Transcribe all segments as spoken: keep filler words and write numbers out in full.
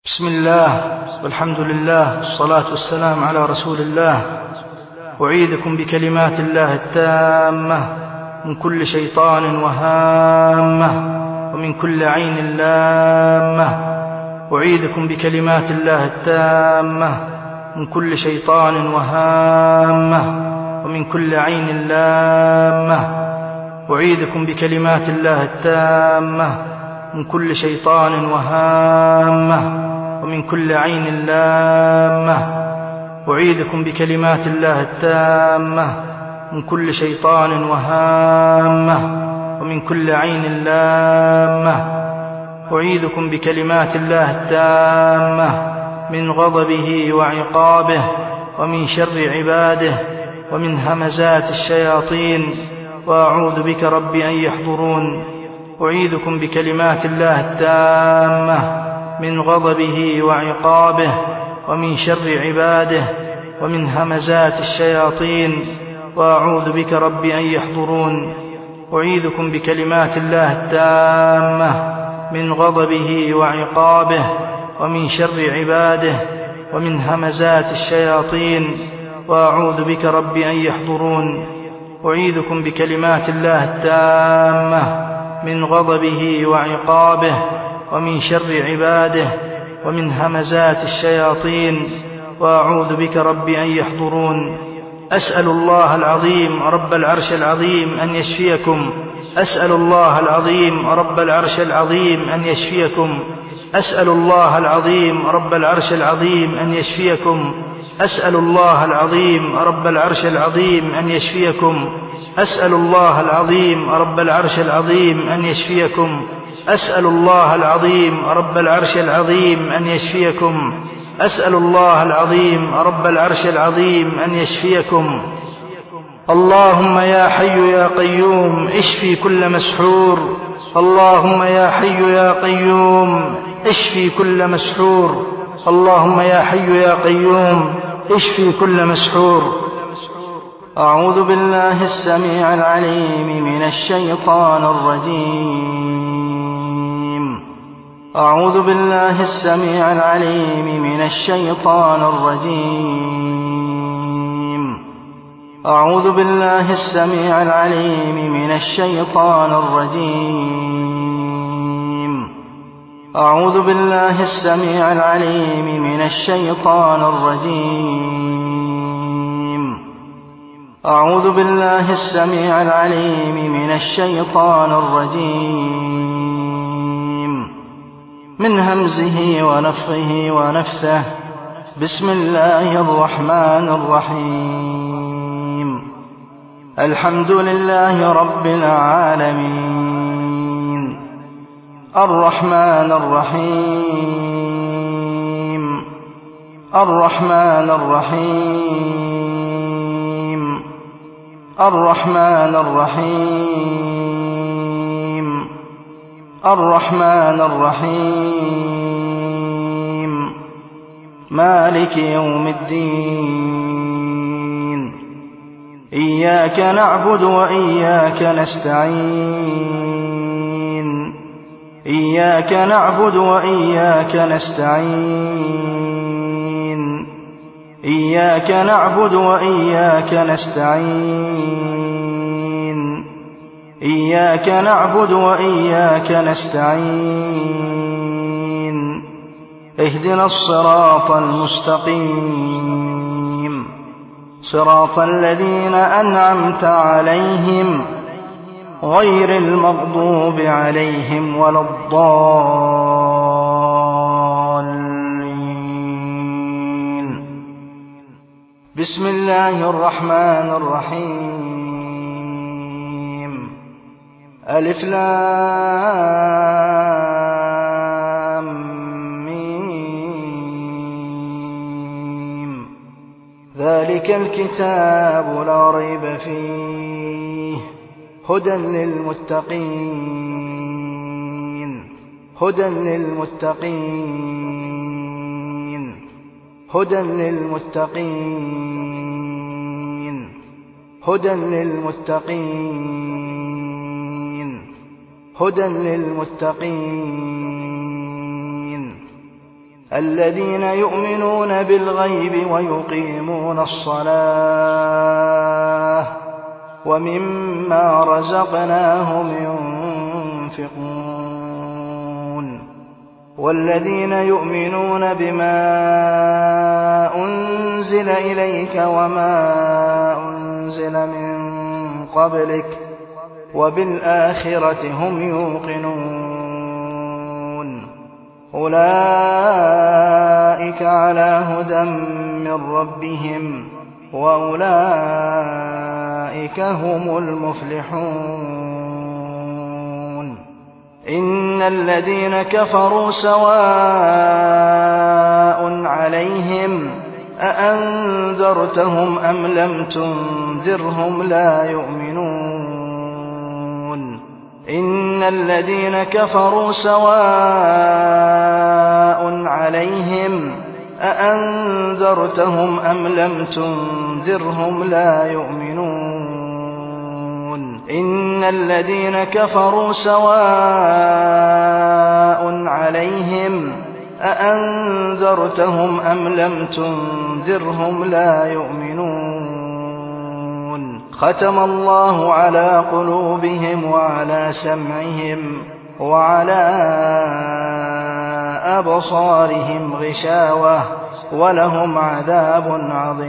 بسم الله والحمد لله والصلاة والسلام على رسول الله. أعيذكم بكلمات الله التامة من كل شيطان وهامة ومن كل عين لامة. أعيذكم بكلمات الله التامة من كل شيطان وهامة ومن كل عين لامة. أعيذكم بكلمات الله التامة من كل شيطان وهامة ومن كل عين لامة. أعيذكم بكلمات الله التامة من كل شيطان وهامة ومن كل عين لامة. أعيذكم بكلمات الله التامة من غضبه وعقابه ومن شر عباده ومن همزات الشياطين، وأعوذ بك رب أن يحضرون. أعيذكم بكلمات الله التامة من غضبه وعقابه ومن شر عباده ومن همزات الشياطين، وأعوذ بك رب أن يحضرون. أعيذكم بكلمات الله التامة من غضبه وعقابه ومن شر عباده ومن همزات الشياطين، وأعوذ بك رب أن يحضرون. أعيذكم بكلمات الله التامة من غضبه وعقابه ومن شر عباده ومن همزات الشياطين، وأعوذ بك رب أن يحضرون. أسأل الله العظيم رب العرش العظيم أن يشفيكم. أسأل الله العظيم رب العرش العظيم أن يشفيكم. أسأل الله العظيم رب العرش العظيم أن يشفيكم. أسأل الله العظيم رب العرش العظيم أن يشفيكم. أسأل الله العظيم رب العرش العظيم أن يشفيكم. أسأل الله العظيم رب العرش العظيم أن يشفيكم. أسأل الله العظيم رب العرش العظيم أن يشفيكم. اللهم يا حي يا قيوم اشفي كل مسحور. اللهم يا حي يا قيوم اشفي كل مسحور. اللهم يا حي يا قيوم اشفي كل مسحور. أعوذ بالله السميع العليم من الشيطان الرجيم. أعوذ بالله السميع العليم من الشيطان الرجيم. أعوذ بالله السميع العليم من الشيطان الرجيم. أعوذ بالله السميع العليم من الشيطان الرجيم. أعوذ بالله السميع العليم من الشيطان الرجيم من همزه ونفخه ونفثه. بسم الله الرحمن الرحيم. الحمد لله رب العالمين الرحمن الرحيم الرحمن الرحيم الرحمن الرحيم الرحمن الرحيم مالك يوم الدين. إياك نعبد وإياك نستعين. إياك نعبد وإياك نستعين. إياك نعبد وإياك نستعين. إياك نعبد وإياك نستعين. اهدنا الصراط المستقيم صراط الذين أنعمت عليهم غير المغضوب عليهم ولا الضالين. بسم الله الرحمن الرحيم. ألف لام ميم. ذلك الكتاب لا ريب فيه هدى للمتقين. هدى للمتقين. هدى للمتقين. هدى للمتقين. هدى للمتقين. الذين يؤمنون بالغيب ويقيمون الصلاة ومما رزقناهم ينفقون والذين يؤمنون بما أنزل إليك وما أنزل من قبلك وبالآخرة هم يوقنون أولئك على هدى من ربهم وأولئك هم المفلحون إن الذين كفروا سواء عليهم أأنذرتهم أم لم تنذرهم لا يؤمنون إن الذين كفروا سواء عليهم أأنذرتهم أم لم تنذرهم لا يؤمنون إن الذين كفروا سواء عليهم أأنذرتهم أم لم تنذرهم لا يؤمنون ختم الله على قلوبهم وعلى سمعهم وعلى أبصارهم غشاوة ولهم عذاب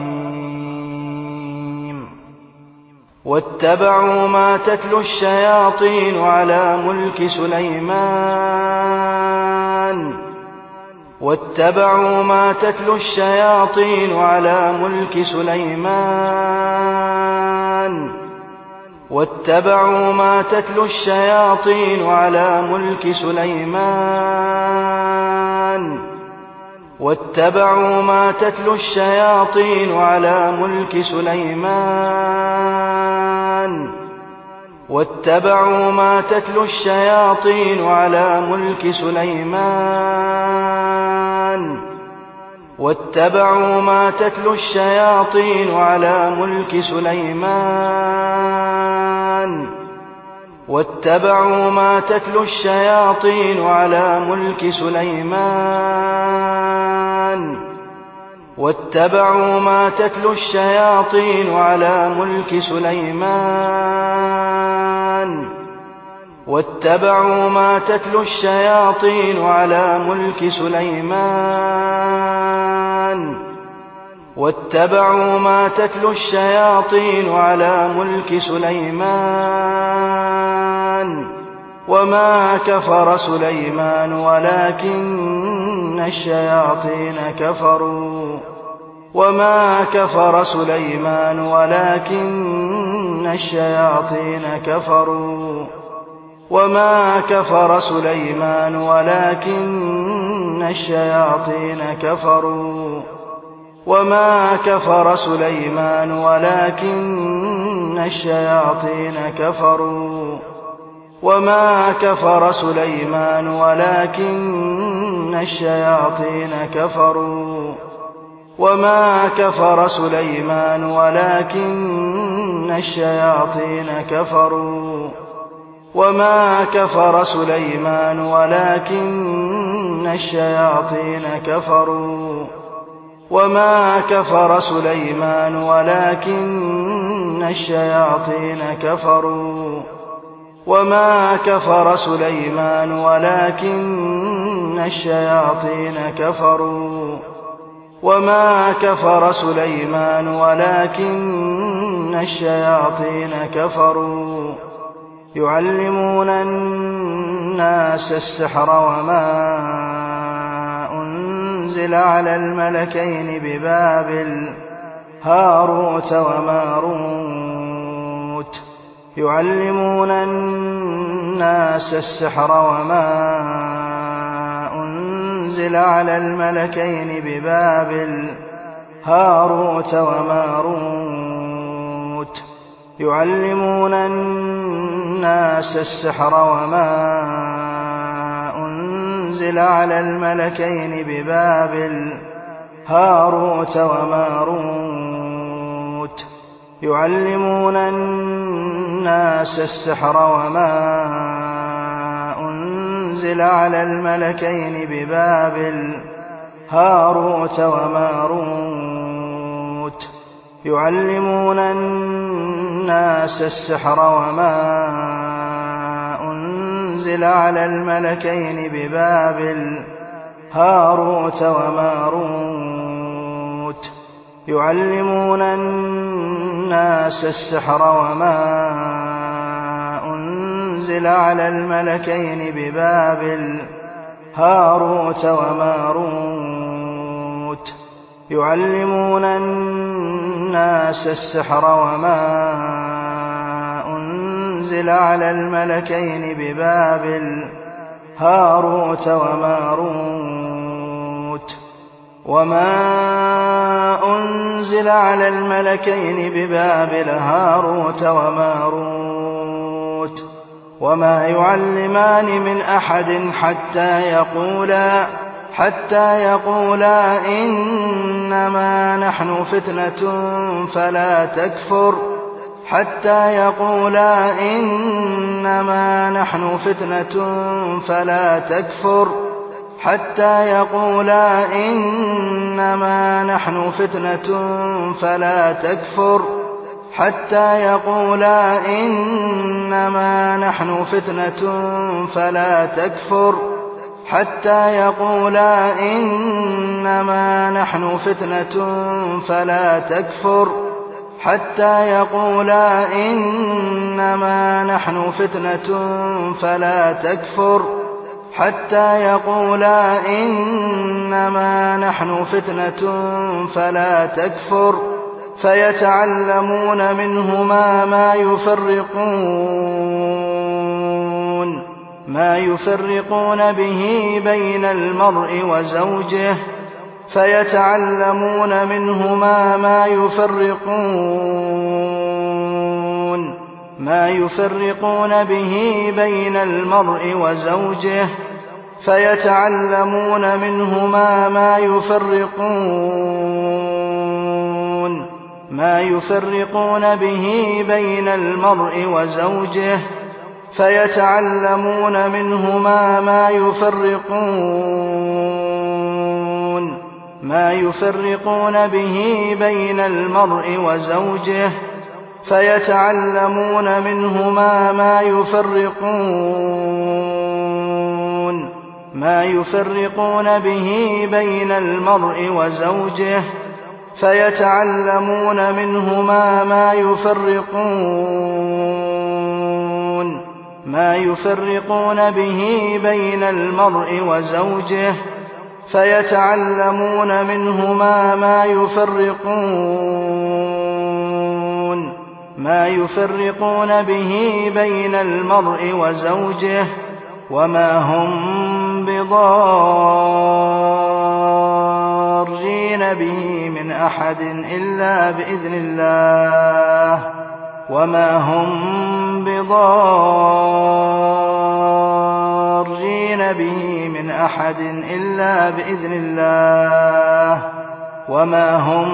عظيم واتبعوا ما تتلو الشياطين على ملك سليمان واتبعوا ما تتلو الشياطين على ملك سليمان واتبعوا ما تتلو الشياطين على ملك سليمان واتبعوا ما تتلو الشياطين على ملك سليمان واتبعوا ما تتلو الشياطين على ملك سليمان واتبعوا ما تتلو الشياطين على ملك سليمان واتبعوا ما تتلو الشياطين على ملك سليمان واتبعوا ما تتلو الشياطين على ملك سليمان واتبعوا ما تتلو الشياطين على ملك سليمان واتبعوا ما تتلو الشياطين على ملك سليمان وما كفر سليمان ولكن الشياطين كفروا وما كفر سليمان ولكن الشياطين كفروا وما كفر سليمان ولكن الشياطين كفروا وما كفر سليمان ولكن الشياطين كفروا وما كفر سليمان ولكن الشياطين كفروا وما كفر سليمان ولكن الشياطين كفروا وما كفر سليمان ولكن الشياطين كفروا وما كفر سليمان ولكن الشياطين كفروا وما كفر سليمان ولكن الشياطين كفروا وما كفر سليمان ولكن الشياطين كفروا يعلمون الناس السحر وما أنزل على الملكين ببابل هاروت وماروت يعلمون الناس السحر وما أنزل على الملكين ببابل هاروت وماروت يعلمون الناس السحر وما أنزل على الملكين ببابل هاروت وماروت يعلمون الناس السحر وما أنزل على الملكين ببابل هاروت وماروت يعلمون الناس السحر وما أنزل على الملكين ببابل هاروت وماروت يعلمون الناس السحر وما أنزل على الملكين ببابل هاروت وماروت يعلمون الناس السحر وما أنزل على الملكين ببابل هاروت وماروت وما أنزل على الملكين ببابل هاروت وماروت وما يعلمان من أحد حتى يقولا حتى يقولا إنما نحن فتنة فلا تكفر حتى يقولا إنما نحن فتنة فلا تكفر حتى يقولا إنما نحن فتنة فلا تكفر حتى يقولا إنما نحن فتنة فلا تكفر حتى يقولا إنما نحن فتنة فلا تكفر حتى يقولا إنما نحن فتنة فلا تكفر حتى يقولا إنما نحن فتنة فلا تكفر فيتعلمون منهما ما يفرقون ما يفرقون به بين المرء وزوجه فيتعلمون منهما ما يفرقون ما يفرقون به بين المرء وزوجه فيتعلمون منهما ما يفرقون ما يفرقون به بين المرء وزوجه فيتعلمون منهما ما يفرقون ما يفرقون به بين المرء وزوجه فيتعلمون منهما ما يفرقون ما يفرقون به بين المرء وزوجه فيتعلمون منهما ما يفرقون ما يفرقون به بين المرء وزوجه فيتعلمون منهما ما يفرقون ما يفرقون به بين المرء وزوجه وما هم بضارين به من أحد إلا بإذن الله وما هم بضارين به من أحد إلا بإذن الله وما هم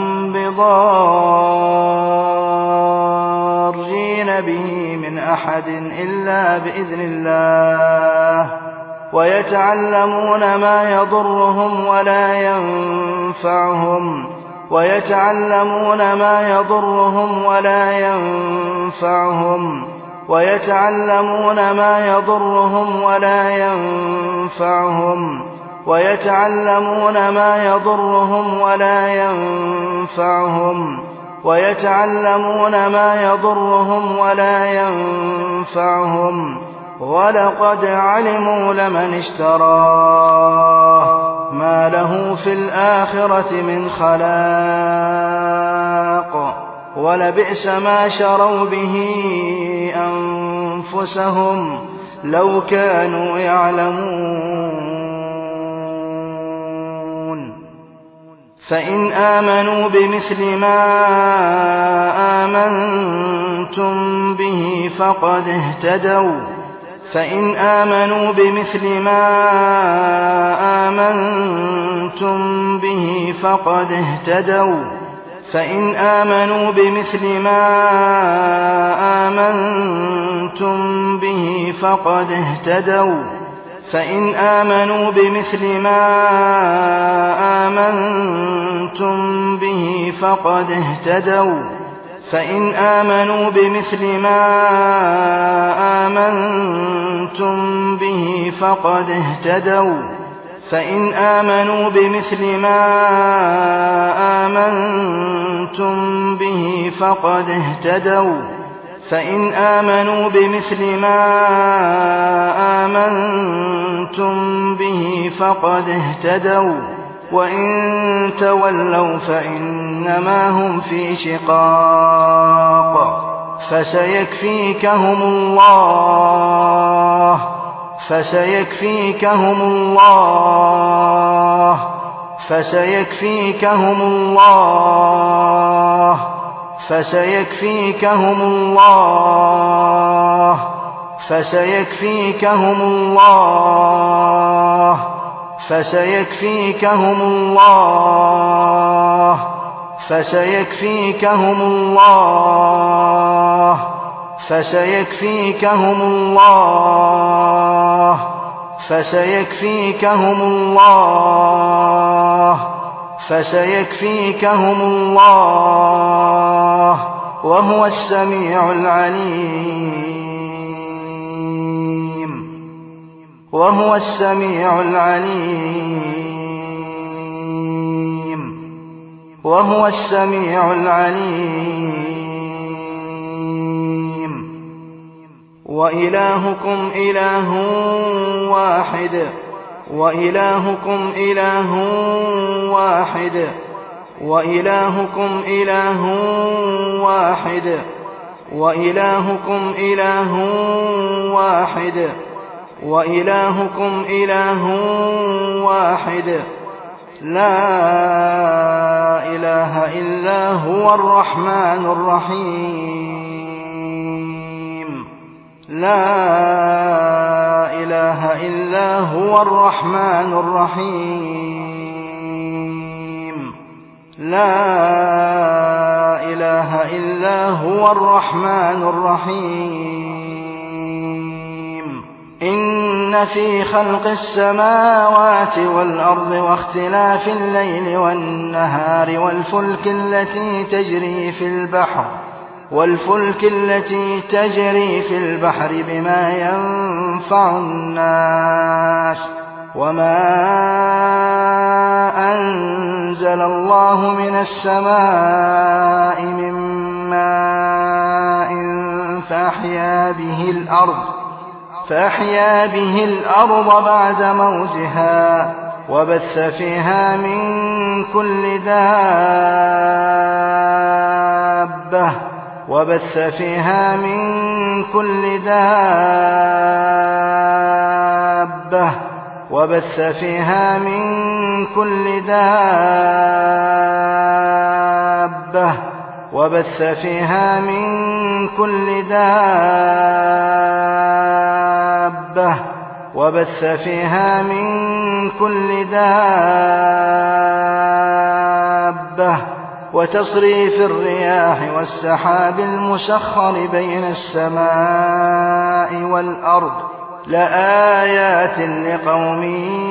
بضارين به من أحد إلا بإذن الله ويتعلمون ما يضرهم ولا ينفعهم ويتعلمون ما يضرهم ولا ينفعهم ويتعلمون ما يضرهم ولا ينفعهم ويتعلمون ما يضرهم ولا ينفعهم ويتعلمون ما يضرهم ولا ينفعهم ولقد علموا لمن اشتراه ما له في الآخرة من خلاق ولبئس ما شروا به أنفسهم لو كانوا يعلمون فإن آمنوا بمثل ما آمنتم به فقد اهتدوا فإن آمنوا بمثل ما آمنتم به فقد اهتدوا فإن آمنوا بمثل ما آمنتم به فقد اهتدوا فإن آمنوا بمثل ما آمنتم به فقد اهتدوا فإن آمنوا بمثل ما آمنتم به فقد اهتدوا فإن آمنوا بمثل ما آمنتم به فقد اهتدوا فإن آمنوا بمثل ما آمنتم به فقد اهتدوا وإن تولوا فإنما هم في شقاق فسيكفيكهم الله فسيكفيكهم الله فسيكفيكهم الله فسيكفيكهم الله فسيكفيكهم الله فسيكفيكهم الله فسيكفيكهم الله فسيكفيكهم الله فسيكفيكهم الله فسيكفيكهم الله وهو السميع العليم وهو السميع العليم وهو السميع العليم وإلهكم إله واحد وإلهكم إله واحد وإلهكم إله واحد وإلهكم إله واحد وإلهكم إله واحد لا إله إلا هو الرحمن الرحيم لا إله إلا هو الرحمن الرحيم لا إله إلا هو الرحمن الرحيم إن في خلق السماوات والأرض واختلاف الليل والنهار والفلك التي تجري في البحر والفلك التي تجري في البحر بما ينفع الناس وما أنزل الله من السماء من ماء فأحيا به الأرض فأحيا به الأرض بعد موتها وبث فيها من كل دابة وبث فيها من كل دابة وبث فيها من كل دابة وبث فيها من كل دابة وبث فيها من كل دابة وتصريف الرياح والسحاب المسخر بين السماء والأرض لآيات لقوم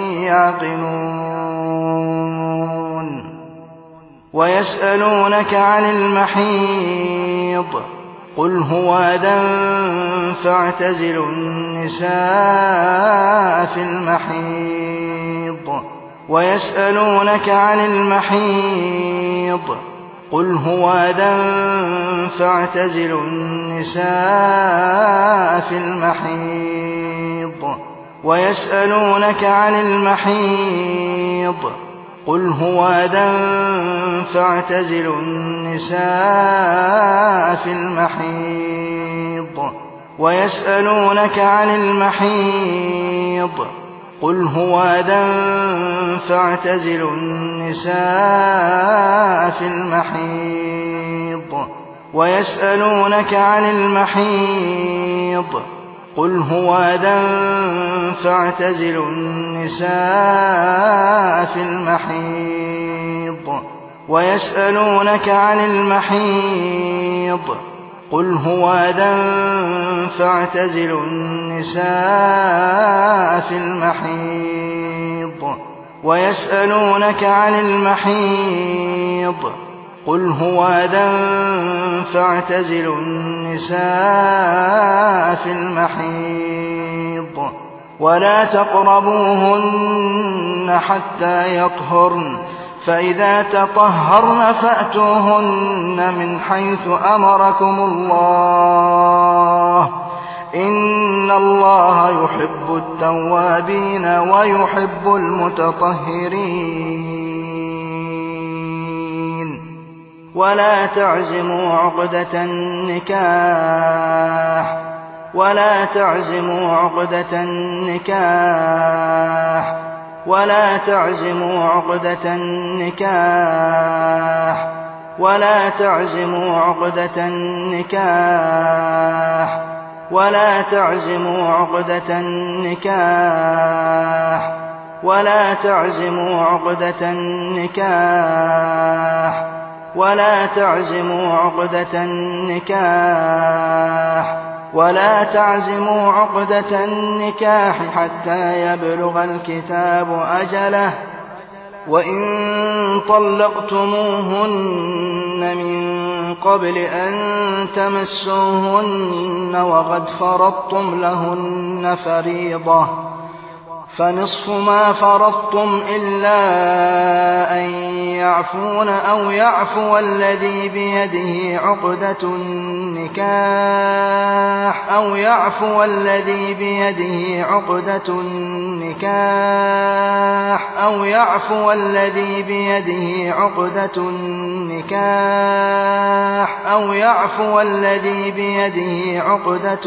يعقلون ويسألونك عن المحيض قل هو أذى فاعتزلوا النساء في المحيض ويسألونك عن المحيض قل هو أذى فاعتزلوا النساء في المحيض ويسألونك عن المحيض قل هو أذى فاعتزلوا النساء في المحيض ويسألونك عن المحيض قل هو أذى فاعتزلوا النساء في المحيض ويسألونك عن المحيض قل هو أذى فاعتزلوا النساء في المحيض ويسألونك عن المحيض قل هو أذى فاعتزلوا النساء في المحيض ويسألونك عن المحيض قل هو أذى فاعتزلوا النساء في المحيض ولا تقربوهن حتى يطهرن فإذا تطهرن فأتوهن من حيث أمركم الله إن الله يحب التوابين ويحب المتطهرين ولا تعزموا عقدة النكاح ولا تعزموا عقدة النكاح ولا تعزموا عقدة النكاح ولا تعزموا عقدة النكاح ولا تعزموا عقدة النكاح ولا تعزموا عقدة النكاح ولا تعزموا عقدة النكاح ولا تعزموا عقدة النكاح حتى يبلغ الكتاب أجله وإن طلقتموهن من قبل أن تمسوهن وقد فرضتم لهن فريضة فنصف ما فرضتم إلا أن يعفون أو يعفو الذي بيده عقدة النكاح أو يعفو الذي بيده عقدة النكاح أو يعفو الذي بيده عقدة النكاح أو يعفو الذي بيده عقدة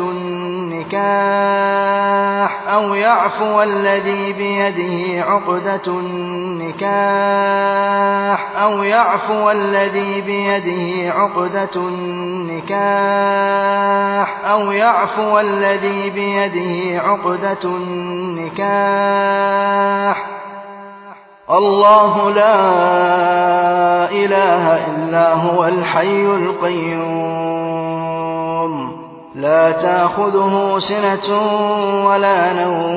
النكاح أو يعفو الذي الذي بيده عقدة النكاح أو يعفو الذي بيده عقدة النكاح أو يعفو الذي بيده عقدة النكاح الله لا إله إلا هو الحي القيوم لا تأخذه سنة ولا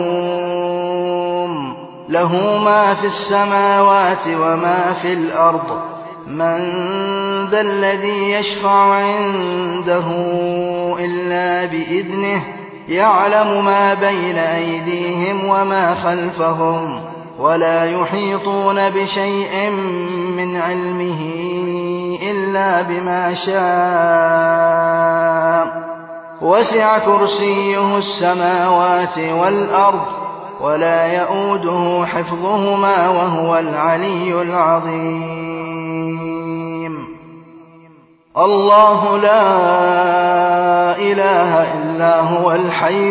نوم له ما في السماوات وما في الأرض من ذا الذي يشفع عنده إلا بإذنه يعلم ما بين أيديهم وما خلفهم ولا يحيطون بشيء من علمه إلا بما شاء وسع كرسيه السماوات والأرض ولا يؤوده حفظهما وهو العلي العظيم الله لا إله إلا هو الحي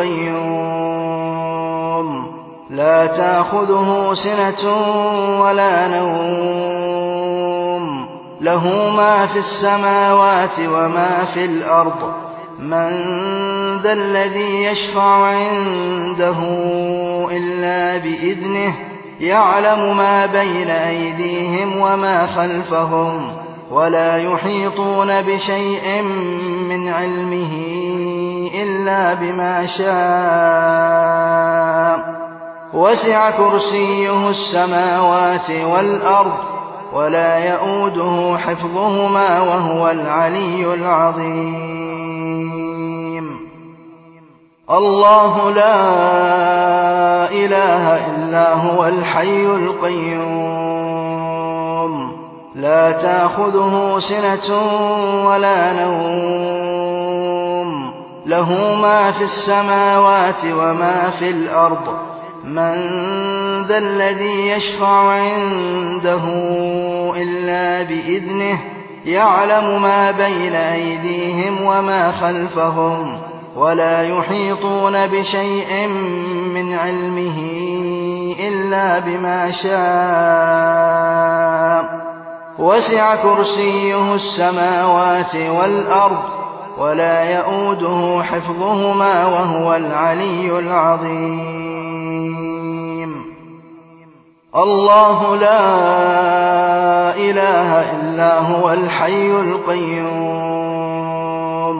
القيوم لا تأخذه سنة ولا نوم له ما في السماوات وما في الأرض من ذا الذي يشفع عنده إلا بإذنه يعلم ما بين أيديهم وما خلفهم ولا يحيطون بشيء من علمه إلا بما شاء وسع كرسيه السماوات والأرض ولا يؤوده حفظهما وهو العلي العظيم الله لا إله إلا هو الحي القيوم لا تأخذه سنة ولا نوم له ما في السماوات وما في الأرض من ذا الذي يشفع عنده إلا بإذنه يعلم ما بين أيديهم وما خلفهم ولا يحيطون بشيء من علمه إلا بما شاء وسع كرسيه السماوات والأرض ولا يؤوده حفظهما وهو العلي العظيم الله لا إله إلا هو الحي القيوم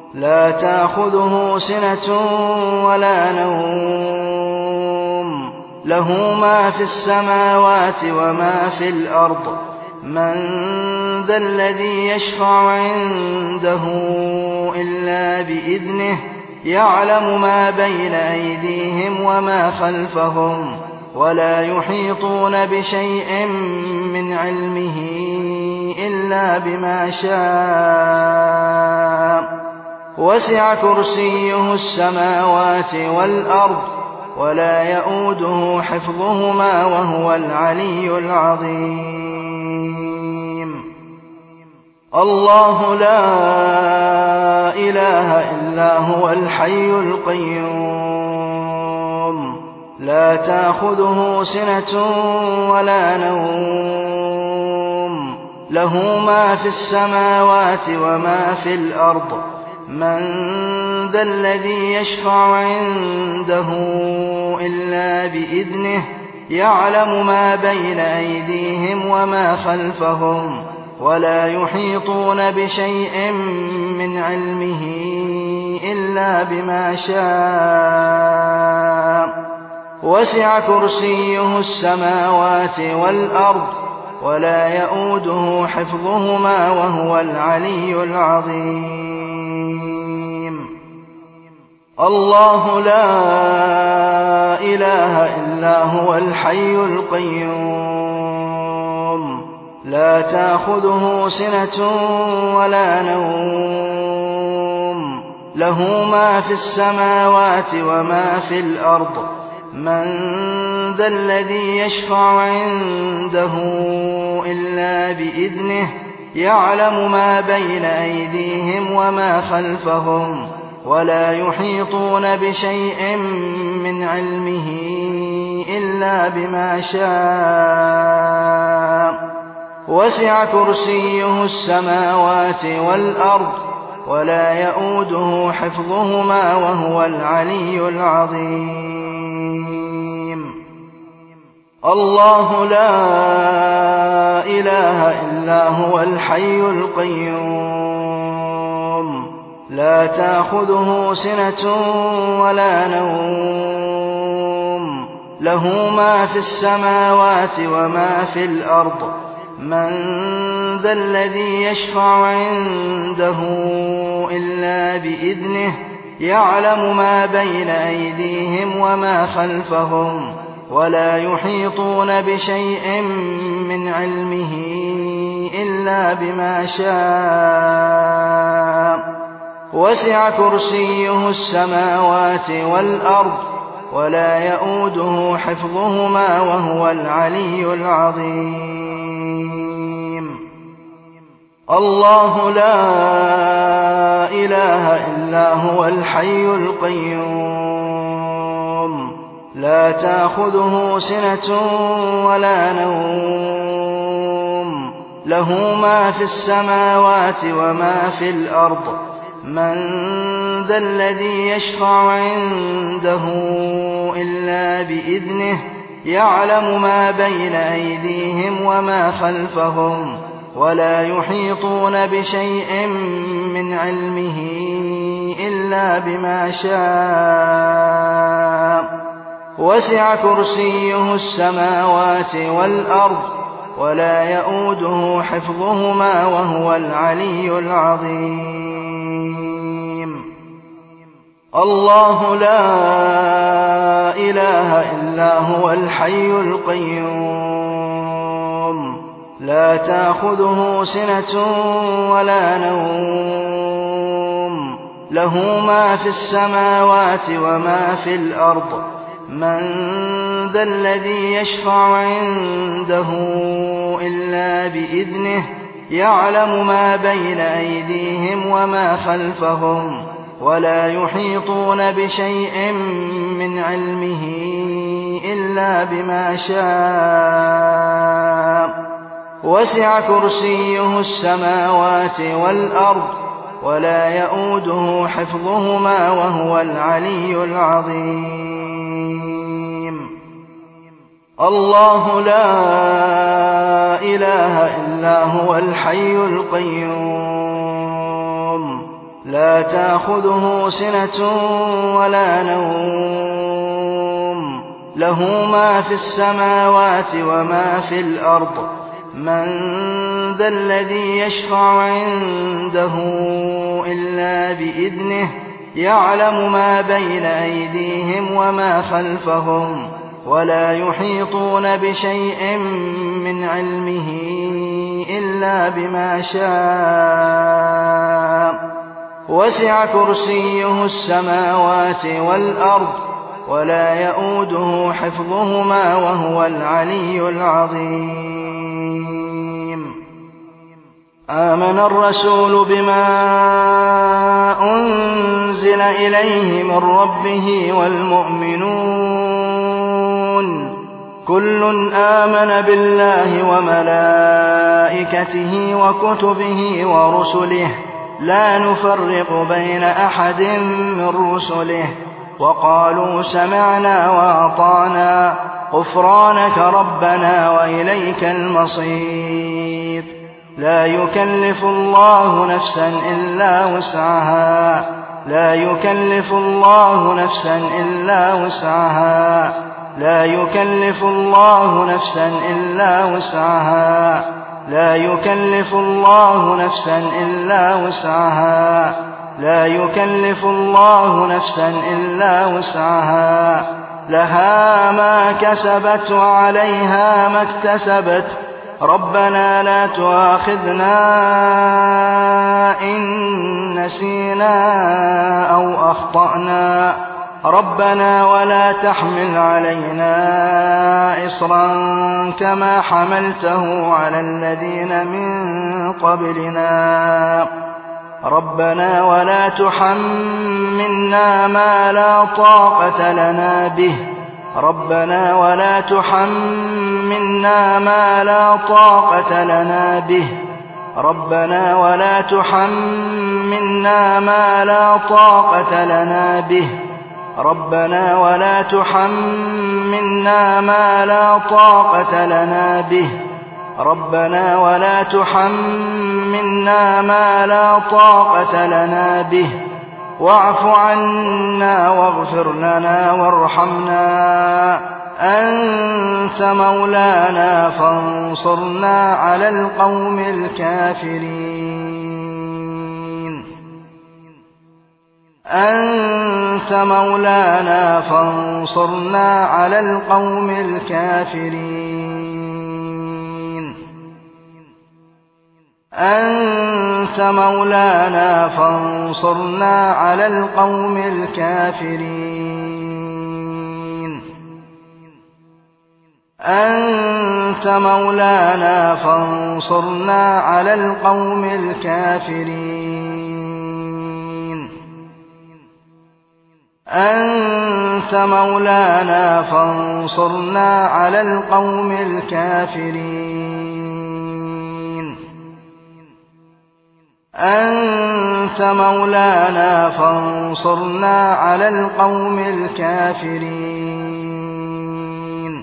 لا تأخذه سنة ولا نوم له ما في السماوات وما في الأرض من ذا الذي يشفع عنده إلا بإذنه يعلم ما بين أيديهم وما خلفهم ولا يحيطون بشيء من علمه إلا بما شاء وسع كرسيه السماوات والأرض ولا يئوده حفظهما وهو العلي العظيم الله لا إله إلا هو الحي القيوم لا تأخذه سنة ولا نوم له ما في السماوات وما في الأرض من ذا الذي يشفع عنده إلا بإذنه يعلم ما بين أيديهم وما خلفهم ولا يحيطون بشيء من علمه إلا بما شاء وسع كرسيه السماوات والأرض ولا يئوده حفظهما وهو العلي العظيم الله لا إله إلا هو الحي القيوم لا تأخذه سنة ولا نوم له ما في السماوات وما في الأرض من ذا الذي يشفع عنده إلا بإذنه يعلم ما بين أيديهم وما خلفهم ولا يحيطون بشيء من علمه إلا بما شاء وسع كرسيه السماوات والأرض ولا يئوده حفظهما وهو العلي العظيم الله لا إله إلا هو الحي القيوم لا تأخذه سنة ولا نوم له ما في السماوات وما في الأرض من ذا الذي يشفع عنده إلا بإذنه يعلم ما بين أيديهم وما خلفهم ولا يحيطون بشيء من علمه إلا بما شاء وسع كرسيه السماوات والأرض ولا يئوده حفظهما وهو العلي العظيم الله لا إله إلا هو الحي القيوم لا تأخذه سنة ولا نوم له ما في السماوات وما في الأرض من ذا الذي يشفع عنده إلا بإذنه يعلم ما بين أيديهم وما خلفهم ولا يحيطون بشيء من علمه إلا بما شاء وسع كرسيه السماوات والأرض ولا يئوده حفظهما وهو العلي العظيم الله لا إله إلا هو الحي القيوم لا تأخذه سنة ولا نوم له ما في السماوات وما في الأرض من ذا الذي يشفع عنده إلا بإذنه يعلم ما بين أيديهم وما خلفهم ولا يحيطون بشيء من علمه إلا بما شاء وسع كرسيه السماوات والأرض ولا يئوده حفظهما وهو العلي العظيم الله لا إله إلا هو الحي القيوم لا تأخذه سنة ولا نوم له ما في السماوات وما في الأرض من ذا الذي يشفع عنده إلا بإذنه يعلم ما بين أيديهم وما خلفهم ولا يحيطون بشيء من علمه إلا بما شاء وسع كرسيه السماوات والأرض ولا يؤوده حفظهما وهو العلي العظيم آمن الرسول بما أنزل إليه من ربه والمؤمنون كل آمن بالله وملائكته وكتبه ورسله لا نفرق بين أحد من رسله وقالوا سمعنا وأطعنا غفرانك ربنا وإليك المصير لا يكلف الله نفسا إلا وسعها لا يكلف الله نفسا إلا وسعها لا يكلف الله نفسا إلا وسعها لا يكلف الله نفسا إلا وسعها لا يكلف الله نفسا إلا وسعها لها ما كسبت وعليها ما اكتسبت ربنا لا تؤاخذنا إن نسينا أو أخطأنا ربنا ولا تحمل علينا إصرا كما حملته على الذين من قبلنا ربنا ولا تحملنا ما لا طاقة لنا به ربنا ولا تحملنا ما لا طاقة لنا به ربنا ولا تحملنا ما لا طاقة لنا به ربنا ولا تحملنا ما لا طاقة لنا به ربنا ولا تحملنا ما لا طاقة لنا به واعف عنا واغفر لنا وارحمنا أنت مولانا فانصرنا على القوم الكافرين أنت مولانا فانصرنا على القوم الكافرين أنت مولانا فانصرنا على القوم الكافرين أنت مولانا فانصرنا على القوم الكافرين أنت مولانا فانصرنا على القوم الكافرين أنت مولانا فانصرنا على القوم الكافرين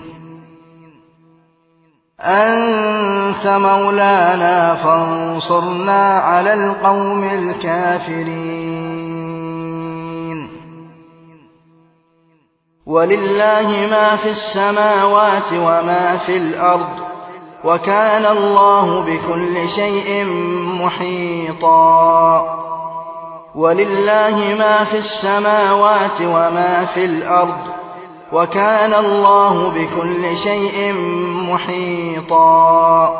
أنت مولانا فانصرنا على القوم الكافرين ولله ما في السماوات وما في الأرض وكان الله بكل شيء محيطا ولله ما في السماوات وما في الأرض وكان الله بكل شيء محيطا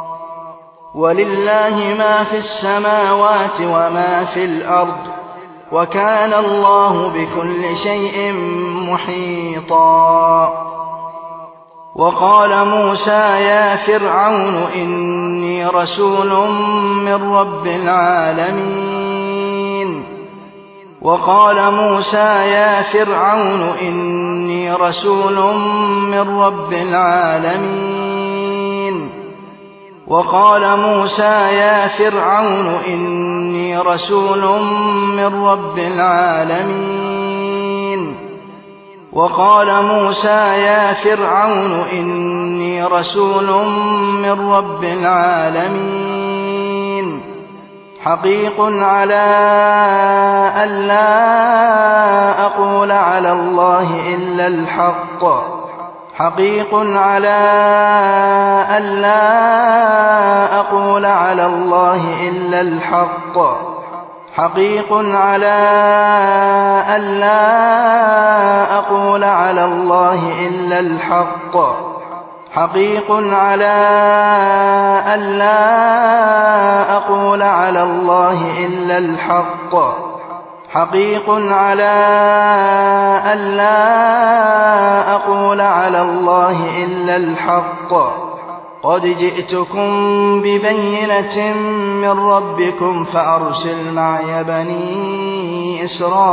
ولله ما في السماوات وما في الأرض وكان الله بكل شيء محيطا وقال موسى يا فرعون إني رسول من رب العالمين وقال موسى يا فرعون إني رسول من رب العالمين وقال موسى يا فرعون إني رسول من رب العالمين وقال موسى يا فرعون إني رسول من رب العالمين حقيق على ألا أقول على الله إلا الحق حقيق على ألا أقول على الله إلا الحق حقيق على ألا أقول على الله إلا الحق حقيق على ألا أقول على الله إلا الحق حقيق على ألا أقول على الله إلا الحق قد جئتكم ببينة من ربكم فأرسل معي بني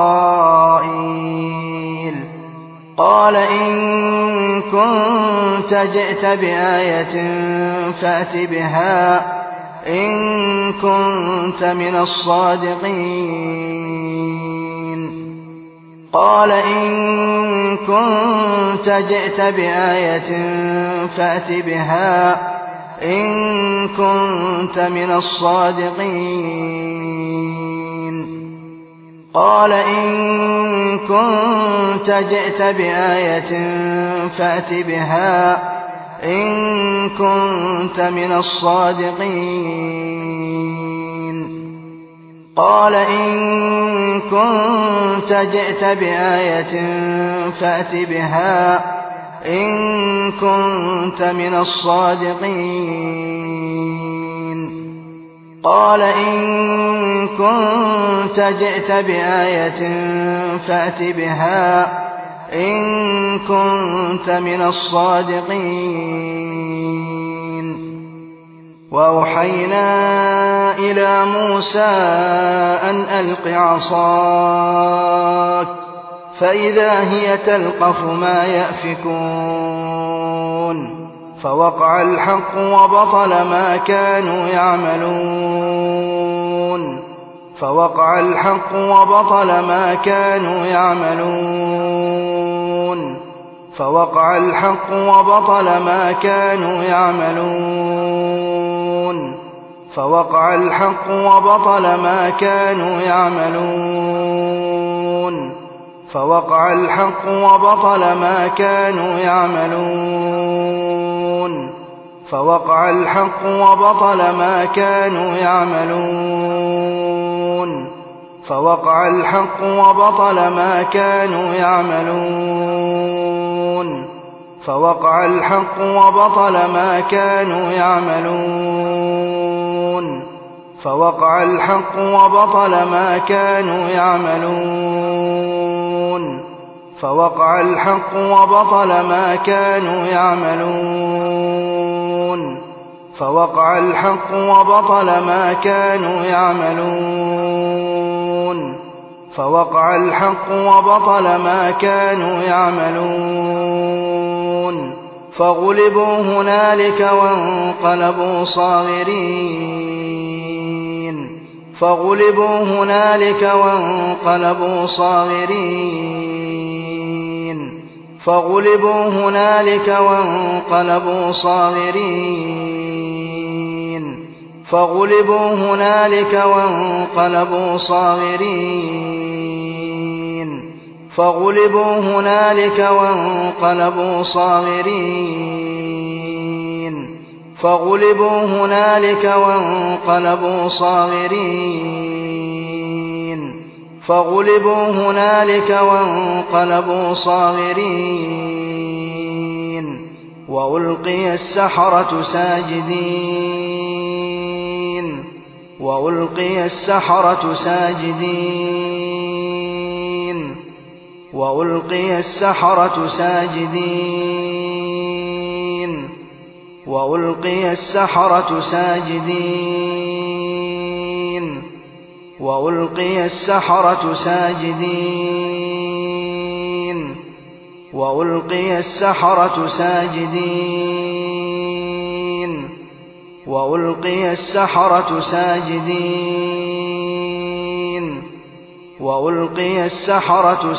إسرائيل قال إن كنت جئت بآية فأت بها إن كنت من الصادقين قال إن كنت جئت بآية فأت بها إن كنت من الصادقين قال إن كنت جئت بآية فأت بها إن كنت من الصادقين قال إن كنت جئت بآية فأت بها إن كنت من الصادقين قال إن كنت جئت بآية فأت بها إن كنت من الصادقين وأوحينا إلى موسى أن ألق عصاك فإذا هي تلقف ما يأفكون فوقع الحق وبطل ما كانوا يعملون فوقع الحق وبطل ما كانوا يعملون فوقع الحق وبطل ما كانوا يعملون فوقع الحق وبطل ما كانوا يعملون فوقع الحق وبطل ما كانوا يعملون فوقع الحق وبطل ما كانوا يعملون فوقع الحق وبطل ما كانوا يعملون فوقع الحق وبطل ما كانوا يعملون فوقع الحق وبطل ما كانوا يعملون فوقع الحق وبطل ما كانوا يعملون فوقع الحق وبطل ما كانوا يعملون فوقع الحق وبطل ما كانوا يعملون فغلبوا هنالك وانقلبوا صاغرين فغلبوا هنالك وانقلبوا صاغرين فغلبوا هنالك وانقلبوا صاغرين فغلبوا هنالك وانقلبوا صاغرين فغلبوا هنالك وانقلبوا صاغرين فغلبوا هنالك وانقلبوا صاغرين فغلبوا هنالك وانقلبوا صاغرين وألقي السحرة ساجدين وألقي السحرة ساجدين وألقي السحرة ساجدين وألقي السحرة ساجدين وألقي السحرة ساجدين وألقي السحرة ساجدين وألقي السحرة ساجدين وألقي السحرة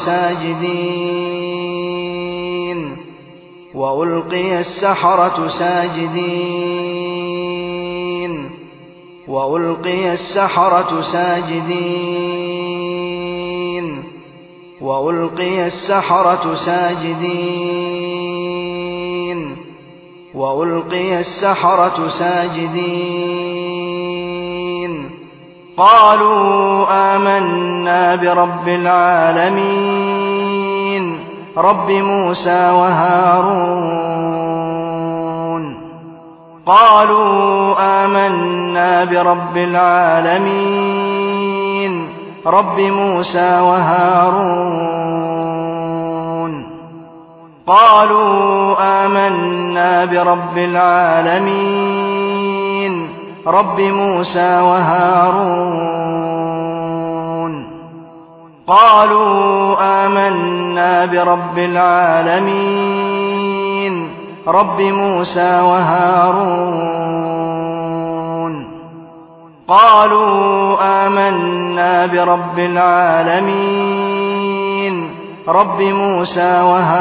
ساجدين وألقي السحرة ساجدين وألقي السحرة ساجدين وألقي السحرة ساجدين وألقي السحرة ساجدين قالوا آمنا برب العالمين رب موسى وهارون قالوا آمنا برب العالمين رب موسى وهارون قالوا آمنا برب العالمين رب موسى وهارون قالوا آمنا برب العالمين رب موسى وهارون قالوا آمنا برب العالمين رب موسى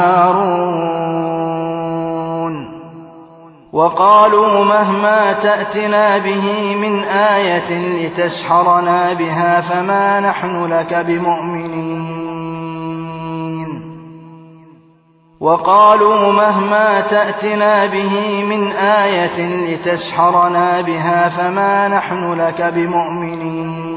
وهارون وقالوا مهما تأتنا به من آية لتسحرنا بها فما نحن لك بمؤمنين وقالوا مهما تأتنا به من آية لتسحرنا بها فما نحن لك بمؤمنين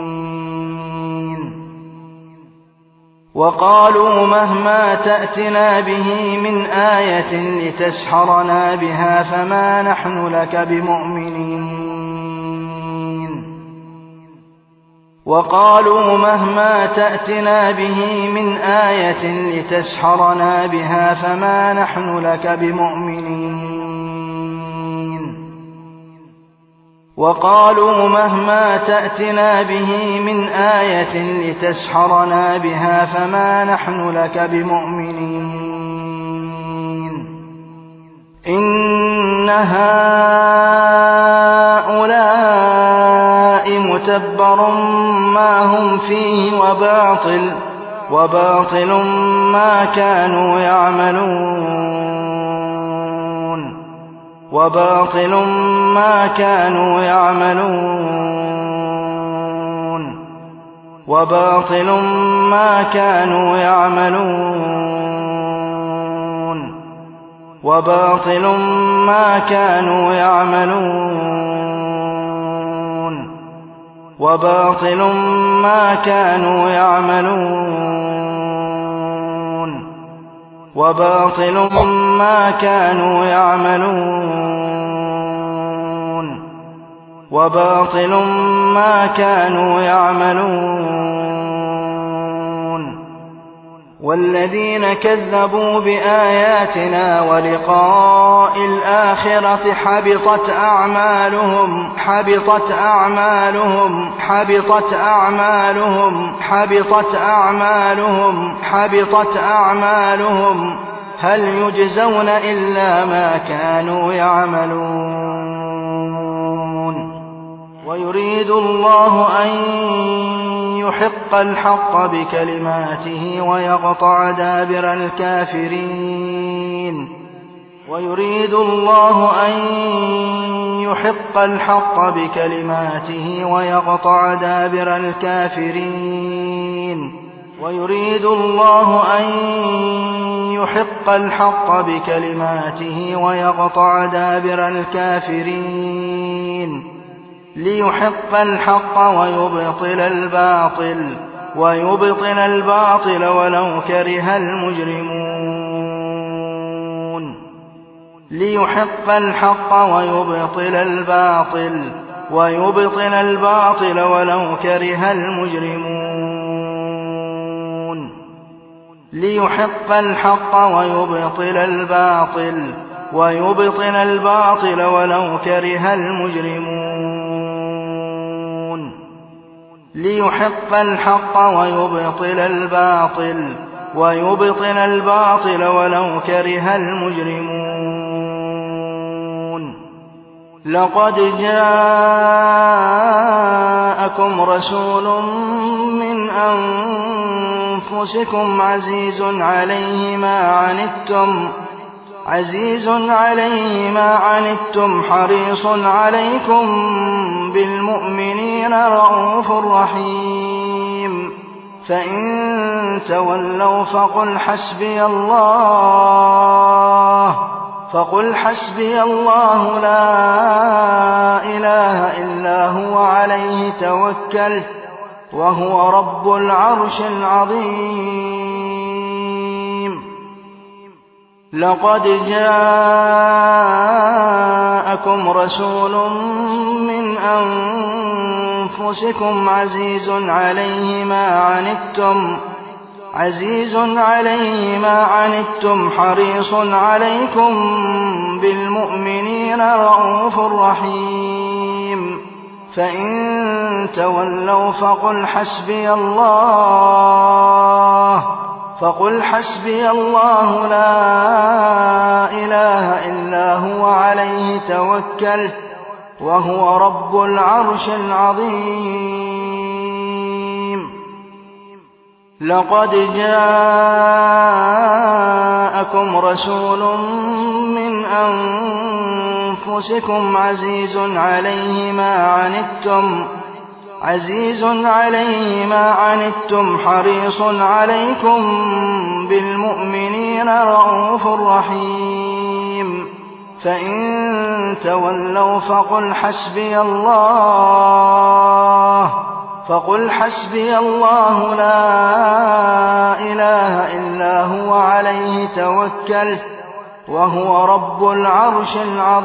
وقالوا مهما تأتنا به من آية لتسحرنا بها فما نحن لك بمؤمنين وقالوا مهما تأتنا به من آية لتسحرنا بها فما نحن لك بمؤمنين وقالوا مهما تأتنا به من آية لتسحرنا بها فما نحن لك بمؤمنين إن هؤلاء متبر ما هم فيه وباطل وباطل ما كانوا يعملون وباطل ما كانوا يعملون وباطل ما كانوا يعملون وباطل ما كانوا يعملون وباطل ما كانوا يعملون وباطل ما كانوا يعملون وباطل ما كانوا يعملون والذين كذبوا بآياتنا ولقاء الآخرة حبطت أعمالهم حبطت أعمالهم حبطت أعمالهم حبطت أعمالهم حبطت أعمالهم هل يجزون إلا ما كانوا يعملون ويريد الله أن يحق الحق بكلماته ويقطع دابر الكافرين ويريد الله أن يحق الحق بكلماته ويقطع دابر الكافرين ويريد الله أن يحق الحق بكلماته ويقطع دابر الكافرين ليحق الحق ويبطل الباطل ويبطل الباطل ولو كره المجرمون ليحق الحق ويبطل الباطل ويبطل الباطل ولو كره المجرمون ليحق الحق ويبطل الباطل ويبطل الباطل ولو كره المجرمون ليحق الحق ويبطل الباطل ويبطل الباطل ولو كره المجرمون لقد جاءكم رسول من أنفسكم عزيز عليه ما عنتم عزيز عليه ما عنتم حريص عليكم بالمؤمنين رءوف رحيم فإن تولوا فقل حسبي الله فقل حسبي الله لا إله إلا هو عليه توكلت وهو رب العرش العظيم لقد جاءكم رسول من أنفسكم عزيز عليه ما عنتم عزيز عليه ما عنتم حريص عليكم بالمؤمنين رءوف رحيم فإن تولوا فقل حسبي الله فقل حسبي الله لا إله إلا هو عليه توكلت وهو رب العرش العظيم لقد جاءكم رسول من أنفسكم عزيز عليه ما عنتم عزيز عليه ما عنتم حريص عليكم بالمؤمنين رءوف رحيم فإن تولوا فقل حسبي الله فقل حسبي الله لا إله إلا هو عليه توكلت وهو رب العرش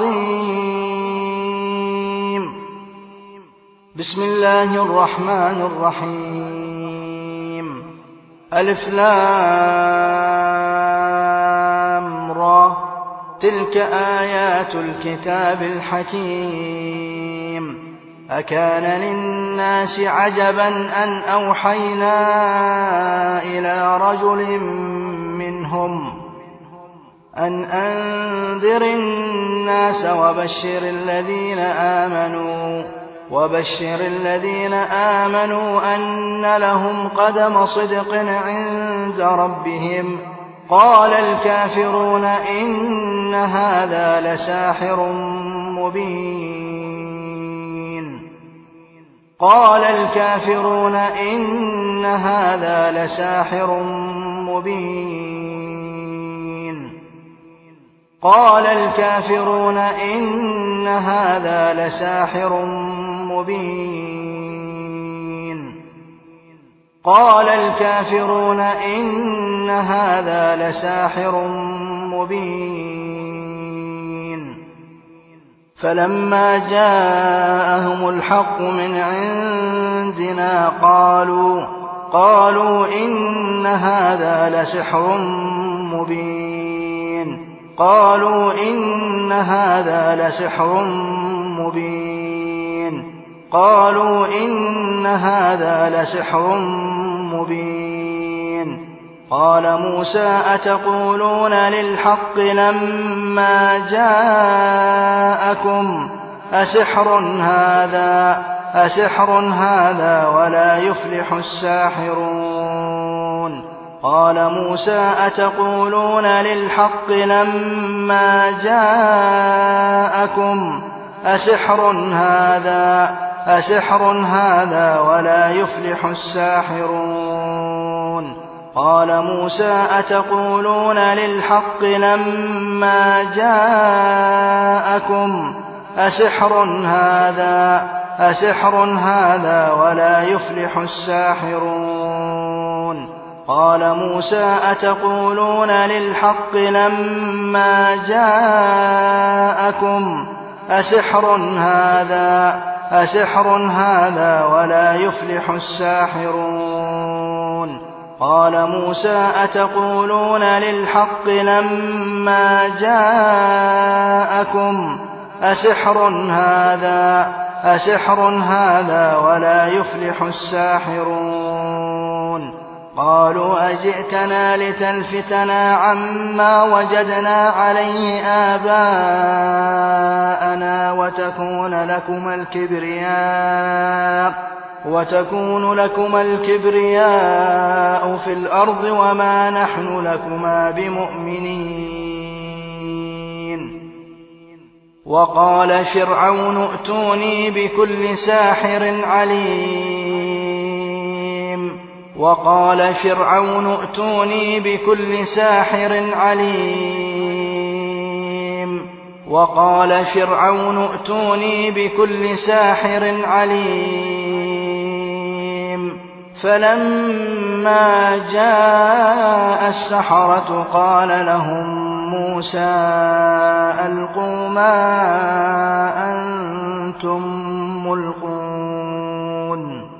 العظيم بسم الله الرحمن الرحيم ألف لام را تلك آيات الكتاب الحكيم أكان للناس عجبا أن أوحينا إلى رجل منهم أن أنذر الناس وبشر الذين آمنوا وبشر الذين آمنوا أن لهم قدم صدق عند ربهم قال الكافرون إن هذا لساحر مبين قال الكافرون إن هذا لساحر مبين قال الكافرون إن هذا لساحر مبين قال الكافرون إن هذا لساحر مبين فلما جاءهم الحق من عندنا قالوا قالوا إن هذا لسحر مبين قالوا إن هذا لسحر مبين قالوا إن هذا لسحر مبين قال موسى أتقولون للحق لما جاءكم أسحر هذا أسحر هذا ولا يفلح الساحرون قال موسى أتقولون للحق لما جاءكم أسحر هذا أسحر هذا ولا يفلح الساحرون قال موسى أتقولون للحق لما جاءكم أسحر هذا أسحر هذا ولا يفلح الساحرون قال موسى أتقولون للحق لما جاءكم أسحر هذا أسحر هذا ولا يفلح الساحرون قال موسى أتقولون للحق لما جاءكم أسحر هذا أسحر هذا ولا يفلح الساحرون قالوا أجئتنا لتلفتنا عما وجدنا عليه آباءنا وتكون لكما الكبرياء وتكون لكما الكبرياء في الأرض وما نحن لكما بمؤمنين وقال فرعون ائتوني بكل ساحر عليم وقال فرعون ائتوني بكل ساحر عليم وقال فرعون ائتوني بكل ساحر عليم فلما جاء السحرة قال لهم موسى ألقوا ما أنتم ملقون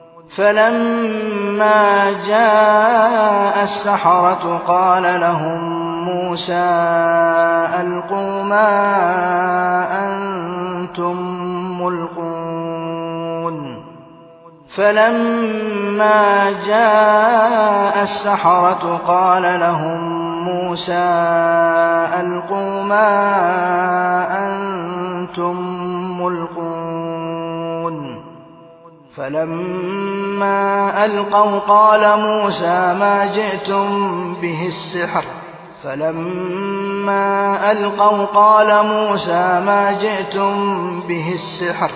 فلما جاء السحرة قال لهم موسى ألقوا ما أنتم ملقون فلما جاء السحرة قال لهم موسى ألقوا ما أنتم ملقون فلما ألقوا قال موسى ما جئتم به السحر فلما ألقوا قال موسى ما جئتم به السحر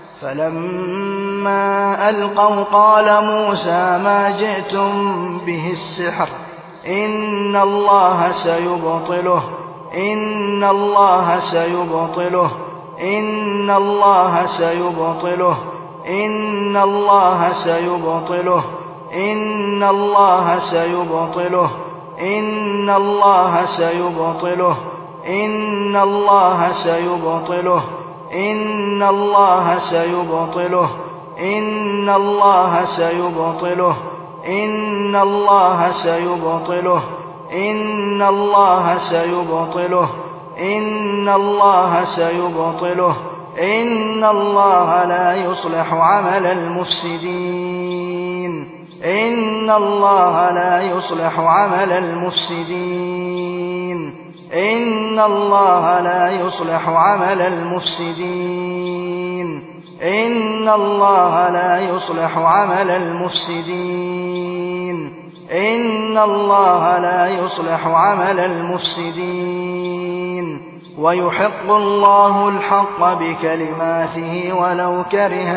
فلما ألقوا قال موسى ما جئتم به السحر إن الله سيبطله إن الله سيبطله إن الله سيبطله إن الله سيبطله إن الله سيبطله إن الله سيبطله إن الله سيبطله إن الله سيبطله إن الله سيبطله إن الله سيبطله إن الله سيبطله إن الله سيبطله إن الله لا يصلح عمل المفسدين إن الله لا يصلح عمل المفسدين إن الله لا يصلح عمل المفسدين إن الله لا يصلح عمل المفسدين إن الله لا يصلح عمل المفسدين ويحق الله الحق بكلماته ولو كره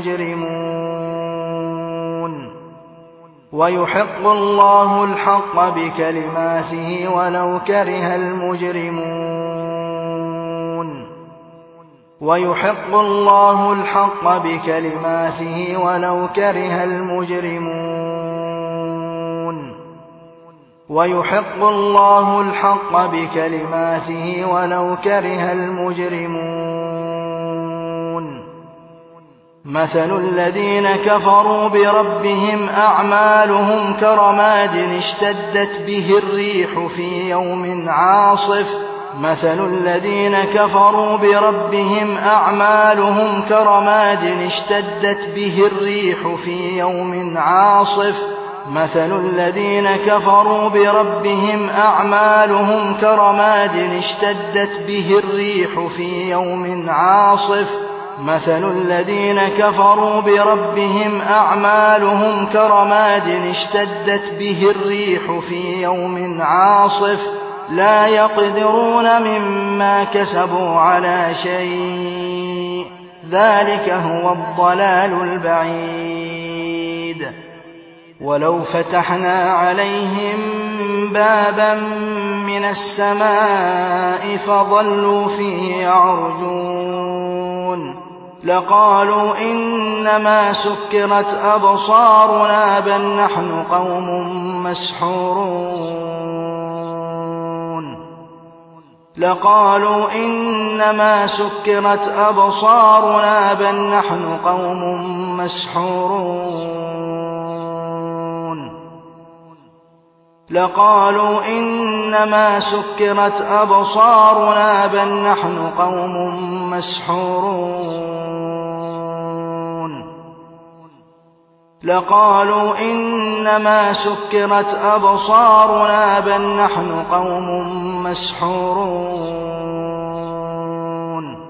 المجرمون ويحق الله الحق بكلماته ولو كره المجرمون ويحق الله الحق بكلماته ولو كره المجرمون ويحق الله الحق بكلماته ولو كره المجرمون مثل الذين كفروا بربهم أعمالهم كرماد اشتدت به الريح في يوم عاصف مثل الذين كفروا بربهم أعمالهم كرماد اشتدت به الريح في يوم عاصف مثل الذين كفروا بربهم أعمالهم كرماد اشتدت به الريح في يوم عاصف مثل الذين كفروا بربهم أعمالهم كرماد اشتدت به الريح في يوم عاصف لا يقدرون مما كسبوا على شيء ذلك هو الضلال البعيد ولو فتحنا عليهم بابا من السماء فظلوا فيه يعرجون لقالوا إنما سكرت أبصارنا بل نحن قوم مسحورون لقالوا إنما سكرت أبصارنا بل نحن قوم مسحورون لقالوا إنما سكرت أبصارنا بل نحن قوم مسحورون لقالوا إنما سكرت أبصارنا بل نحن قوم مسحورون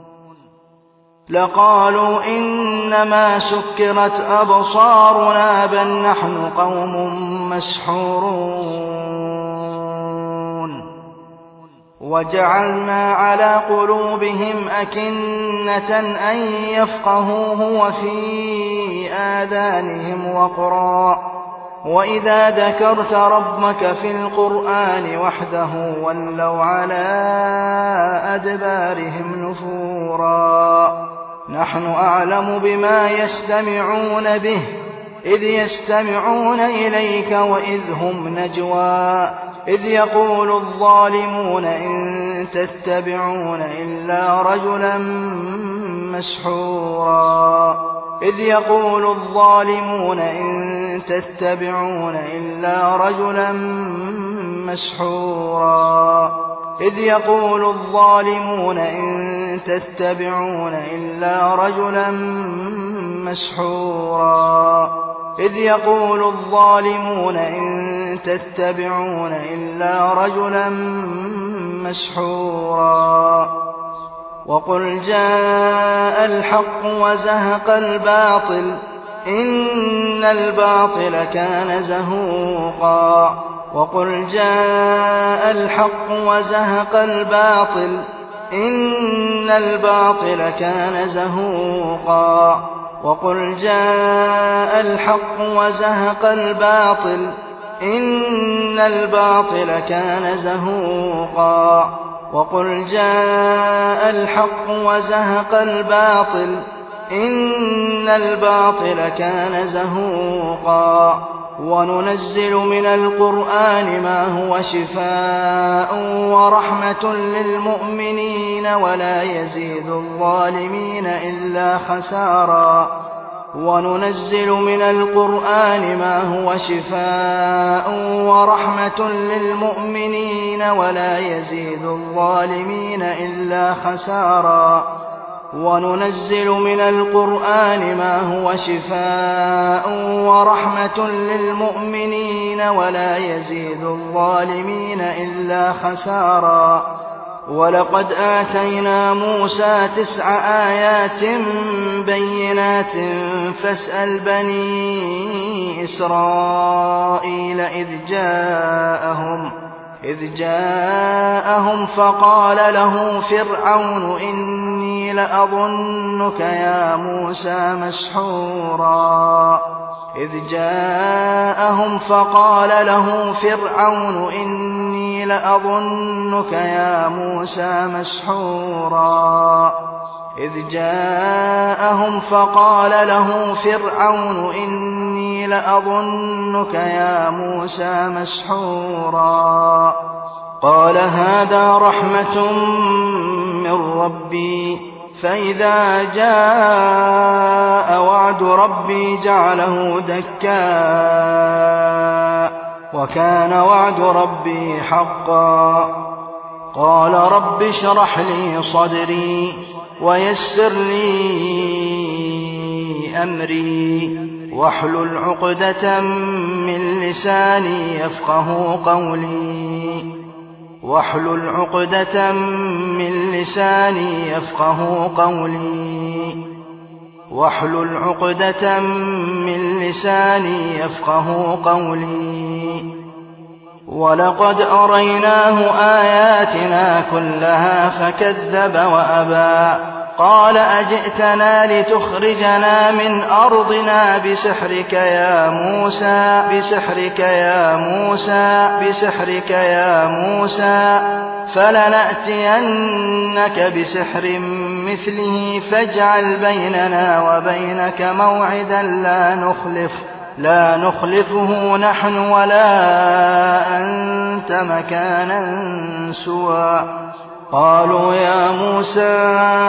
لقالوا إنما سكرت أبصارنا بل نحن قوم مسحورون وجعلنا على قلوبهم أكنة أن يفقهوه وفي آذانهم وقرا وإذا ذكرت ربك في القرآن وحده ولوا على أدبارهم نفورا نحن أعلم بما يستمعون به إذ يستمعون إليك وإذ هم نجوى إذ يقول الظالمون إن تتبعون إلا رجلا مسحورا إذ يقول الظالمون إن تتبعون إلا رجلا مسحورا إذ يقول الظالمون إن تتبعون إلا رجلا مسحورا إذ يقول الظالمون إن تتبعون إلا رجلا مسحورا وقل جاء الحق وزهق الباطل إن الباطل كان زهوقا وقل جاء الحق وزهق الباطل إن الباطل كان زهوقا وقل جاء الحق وزهق الباطل إن الباطل كان زهوقا وقل جاء الحق وزهق الباطل إن الباطل كان زهوقا وننزل من القرآن ما هو شفاء ورحمة للمؤمنين ولا يزيد الظالمين إلا خسارا وننزل من القرآن ما هو شفاء ورحمة للمؤمنين ولا يزيد الظالمين إلا خسارا وننزل من القرآن ما هو شفاء ورحمة للمؤمنين ولا يزيد الظالمين إلا خسارا ولقد آتينا موسى تسع آيات بينات فاسأل بني إسرائيل إذ جاءهم إذ جاءهم فقال له فرعون إني لأظنك يا موسى مسحورا إذ جاءهم فقال له فرعون إني لأظنك يا موسى مسحورا إذ جاءهم فقال له فرعون إني لأظنك يا موسى مسحورا قال هذا رحمة من ربي فإذا جاء وعد ربي جعله دكاء وكان وعد ربي حقا قال رب اشرح لي صدري ويسر لي أمري واحلل عقدة من لساني يفقه قولي واحلل عقدة من لساني يفقه قولي واحلل عقدة من لساني يفقه قولي ولقد أريناه آياتنا كلها فكذب وأبى قال أجئتنا لتخرجنا من أرضنا بسحرك يا موسى بسحرك يا موسى بسحرك يا موسى فلنأتينك بسحر مثله فاجعل بيننا وبينك موعدا لا نخلف لا نخلفه نحن ولا أنت مكانا سوى قالوا يا موسى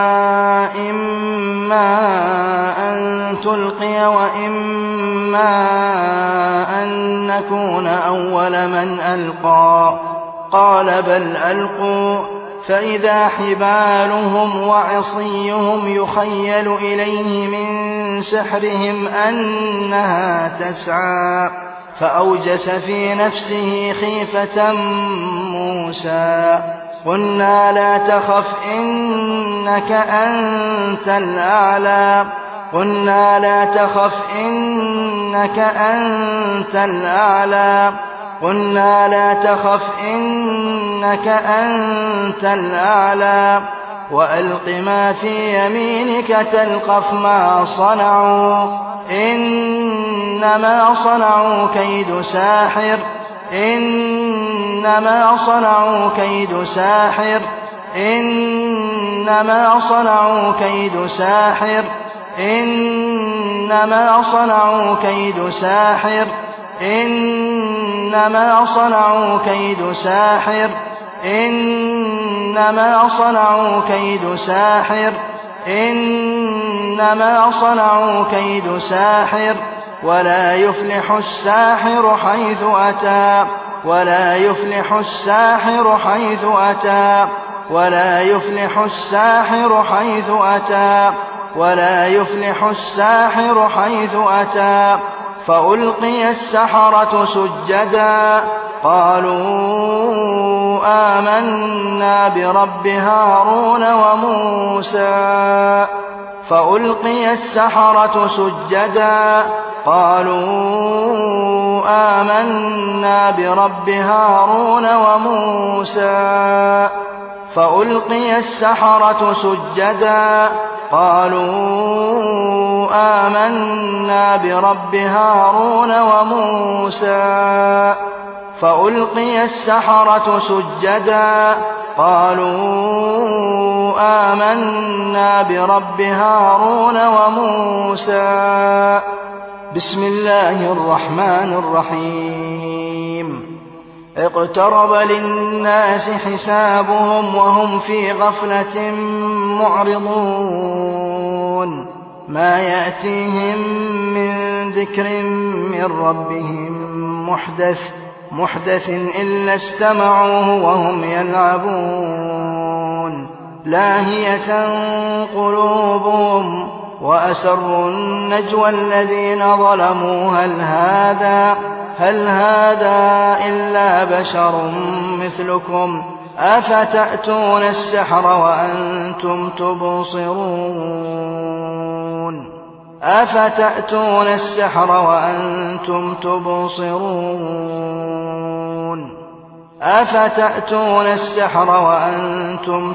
إما أن تلقي وإما أن نكون أول من ألقى قال بل ألقوا فإذا حبالهم وعصيهم يخيل إليه من سحرهم أنها تسعى فأوجس في نفسه خيفة موسى قلنا لا تخف إنك أنت الأعلى قلنا لا تخف إنك أنت الأعلى قلنا لا تخف إنك أنت الأعلى وألق ما في يمينك تلقف ما صنعوا إنما صنعوا كيد ساحر إنما صنعوا كيد ساحر إنما صنعوا كيد ساحر إنما صنعوا كيد ساحر إنما صنعوا كيد ساحر إنما صنعوا كيد ساحر إنما صنعوا كيد ساحر ولا يفلح الساحر حيث أتى ولا يفلح الساحر حيث أتى ولا يفلح الساحر حيث أتى ولا يفلح الساحر حيث أتى فألقي السحرة سجدا قالوا آمنا برب هارون وموسى فألقي السحرة سجدا قالوا آمنا برب هارون وموسى فألقي السحرة سجدا قالوا آمنا برب هارون وموسى فألقي السحرة سجدا قالوا آمنا برب هارون وموسى بسم الله الرحمن الرحيم اقترب للناس حسابهم وهم في غفلة معرضون ما يأتيهم من ذكر من ربهم محدث محدث إلا استمعوه وهم يلعبون لاهية قلوبهم وأسروا النجوى الذين ظلموا هل هذا هل هذا إلا بشر مثلكم أفتأتون السحر وأنتم تبصرون أفتأتون السحر وأنتم تبصرون أفتأتون السحر وأنتم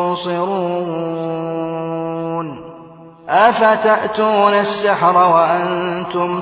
تبصرون أفتأتون السحر وأنتم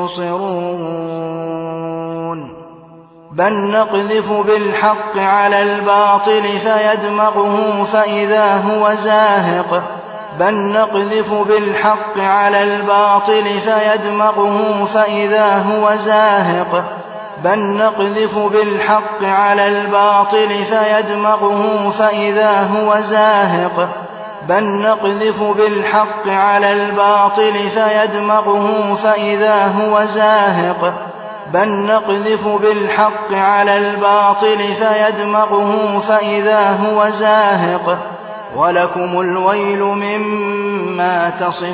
تبصرون بل نقذف بالحق على الباطل فيدمغه فإذا هو زاهق بل نقذف بالحق على الباطل فيدمغه فإذا هو زاهق بل نقذف بالحق على الباطل فيدمغه فإذا هو زاهق بل نقذف بالحق على الباطل فيدمغه فإذا هو زاهق بل نقذف بالحق على الباطل فيدمغه فإذا هو زاهق ولكم الويل مما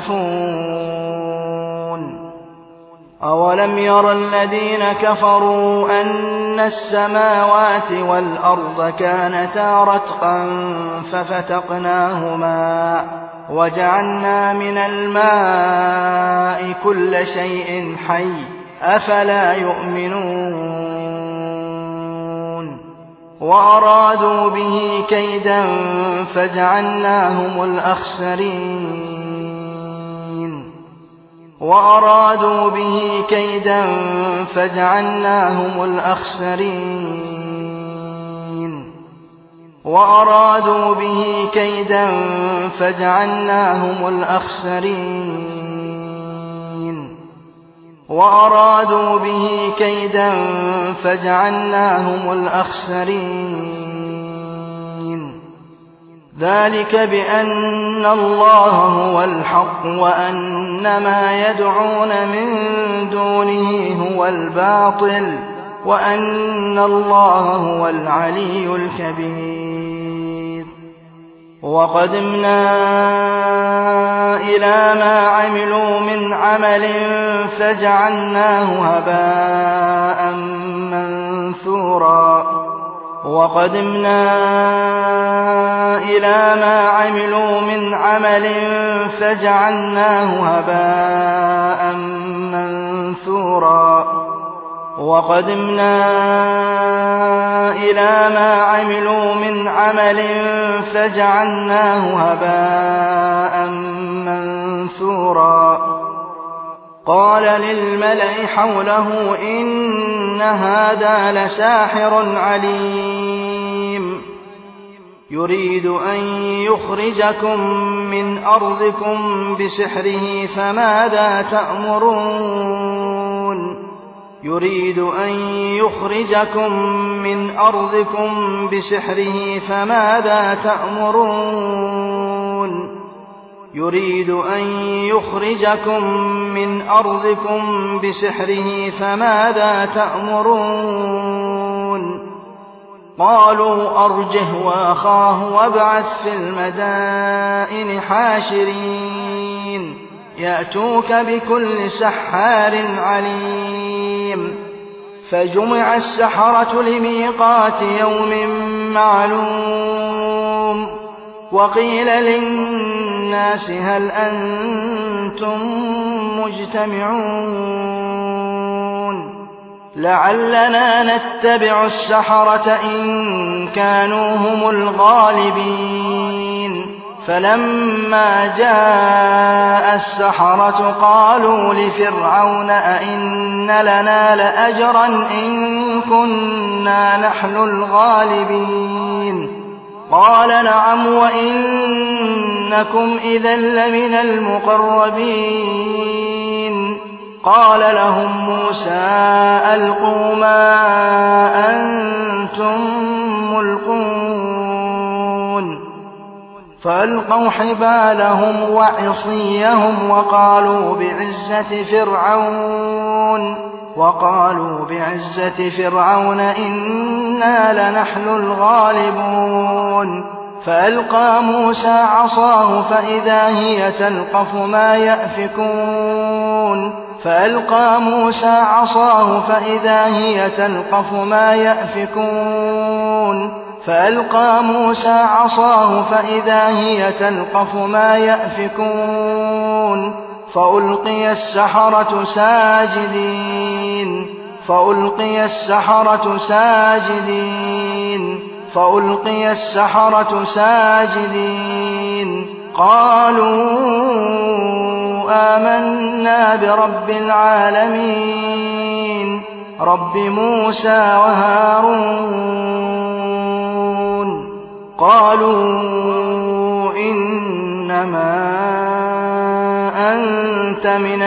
تصفون أولم ير الذين كفروا أن السماوات والأرض كانتا رتقا ففتقناهما وجعلنا من الماء كل شيء حي أفلا يؤمنون وأرادوا به كيدا فجعلناهم الأخسرين وأرادوا به كيدا فجعلناهم الأخسرين وأرادوا به كيدا فجعلناهم الأخسرين وأرادوا به كيدا فجعلناهم الأخسرين ذلك بأن الله هو الحق وأن ما يدعون من دونه هو الباطل وأن الله هو العلي الكبير وقدمنا إلى ما عملوا من عمل فجعلناه هباء منثورا وقدمنا إلى ما عملوا من عمل فجعلناه هباء منثورا وقدمنا إلى ما عملوا من عمل فجعلناه هباء منثورا قال للملأ حوله إن هذا لساحر عليم يريد أن يخرجكم من أرضكم بسحره فماذا تأمرون يريد أن يخرجكم من أرضكم بسحره فماذا تأمرون يريد أن يخرجكم من أرضكم بسحره فماذا تأمرون قالوا أرجه وأخاه وابعث في المدائن حاشرين يأتوك بكل سحار عليم فجمع السحرة لميقات يوم معلوم وقيل للناس هل أنتم مجتمعون لعلنا نتبع السحرة إن كانوا هم الغالبين فلما جاء السحرة قالوا لفرعون أئن لنا لأجرا إن كنا نحن الغالبين قال نعم وإنكم إذا لمن المقربين قال لهم موسى ألقوا ما أنتم ملقون فألقوا حبالهم وعصيهم وقالوا بعزة فرعون وقالوا بعزة فرعون إنا لنحن الغالبون فألقى موسى عصاه فإذا هي تلقف ما يأفكون فألقى موسى عصاه فإذا هي تلقف ما يأفكون فألقى موسى عصاه فإذا هي تلقف ما يأفكون فألقي السحرة ساجدين فألقي السحرة ساجدين فألقي السحرة ساجدين قالوا آمنا برب العالمين رب موسى وهارون قالوا إنما أنت من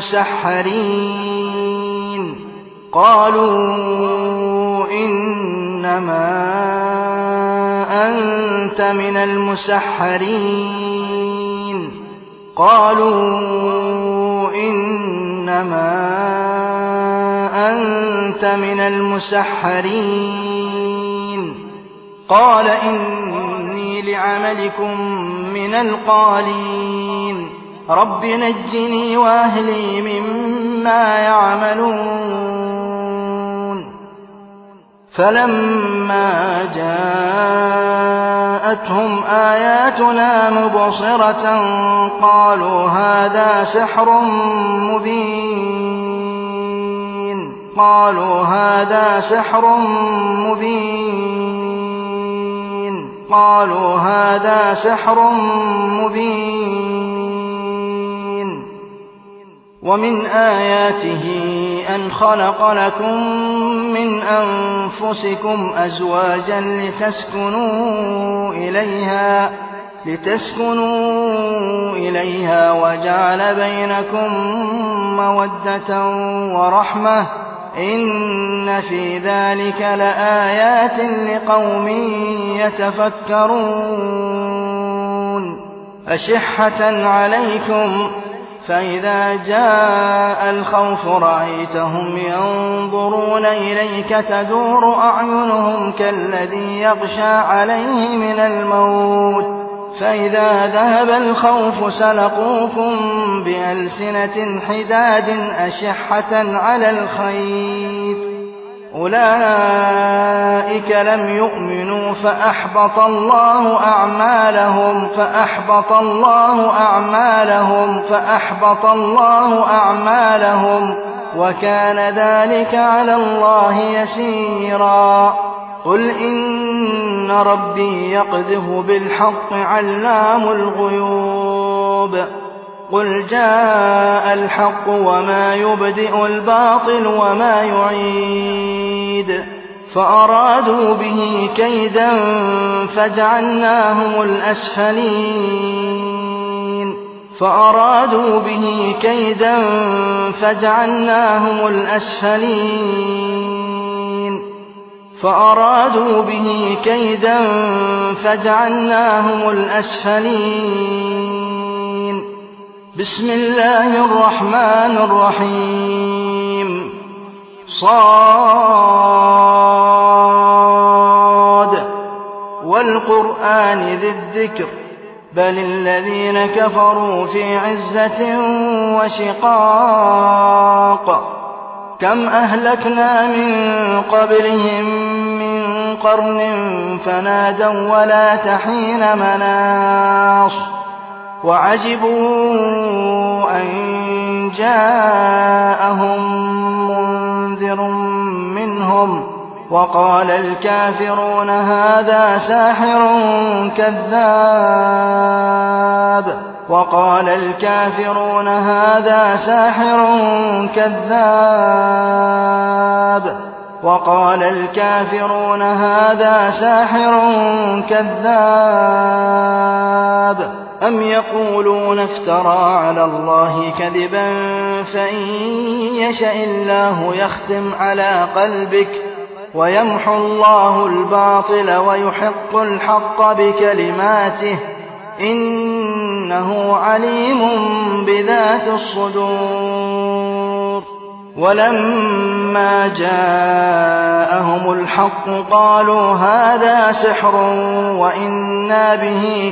المسحرين قالوا إنما أنت من المسحرين قالوا إنما أنت من المسحرين قال إني لعملكم من القالين رب نجني وأهلي مما يعملون فلما جاءتهم آياتنا مبصرة قالوا هذا سحر مبين قالوا هذا سحر مبين قالوا هذا سحر مبين ومن آياته أن خلق لكم من أنفسكم أزواجا لتسكنوا إليها لتسكنوا إليها وجعل بينكم مودة ورحمة إن في ذلك لآيات لقوم يتفكرون أشحة عليكم فإذا جاء الخوف رأيتهم ينظرون إليك تدور أعينهم كالذي يغشى عليه من الموت فإذا ذهب الخوف سلقوكم بألسنة حداد أشحة على الخير أولئك لم يؤمنوا فأحبط الله أعمالهم فأحبط الله أعمالهم فأحبط الله أعمالهم وكان ذلك على الله يسيرا قل إن ربي يقذف بالحق علام الغيوب قل جاء الحق وما يبدئ الباطل وما يعيد فأرادوا به كيدا فجعلناهم الأسفلين فأرادوا به كيدا فجعلناهم الأسفلين فأرادوا به كيدا فجعلناهم الأسفلين بسم الله الرحمن الرحيم صاد والقرآن ذي الذكر بل الذين كفروا في عزة وشقاق كم أهلكنا من قبلهم من قرن فنادوا ولا تحين مناص وعجبوا أن جاءهم منذر منهم وقال الكافرون هذا ساحر كذاب وقال الكافرون هذا ساحر كذاب وقال الكافرون هذا ساحر كذاب أم يقولون افترى على الله كذبا فإن يشأ الله يختم على قلبك ويمحو الله الباطل ويحق الحق بكلماته إنه عليم بذات الصدور ولما جاءهم الحق قالوا هذا سحر وإنا به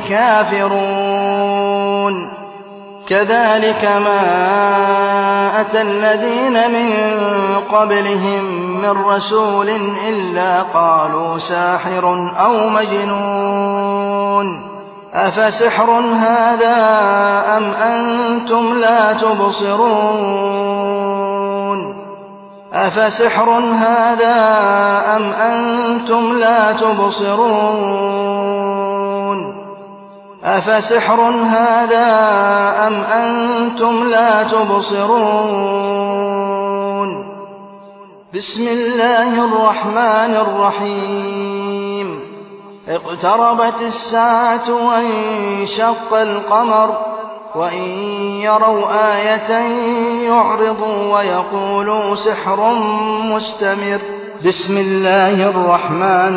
كافرون كذلك ما أتى الذين من قبلهم من رسول إلا قالوا ساحر أو مجنون أفسحر هذا أم أنتم لا تبصرون أفسحر هذا أم أنتم لا تبصرون أفسحر هذا أم أنتم لا تبصرون بسم الله الرحمن الرحيم اقتربت الساعة وانشق القمر وإن يروا آية يعرضوا ويقولوا سحر مستمر بسم الله الرحمن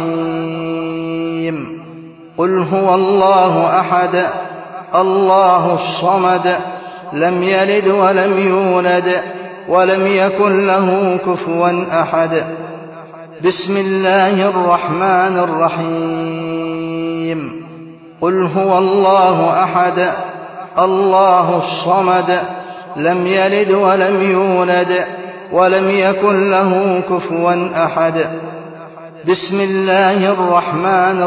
الرحيم قل هو الله أحد الله الصمد لم يلد ولم يولد ولم يكن له كفوا أحد بسم الله الرحمن الرحيم قل هو الله أحد الله الصمد لم يلد ولم يولد ولم يكن له كفوا أحد بسم الله الرحمن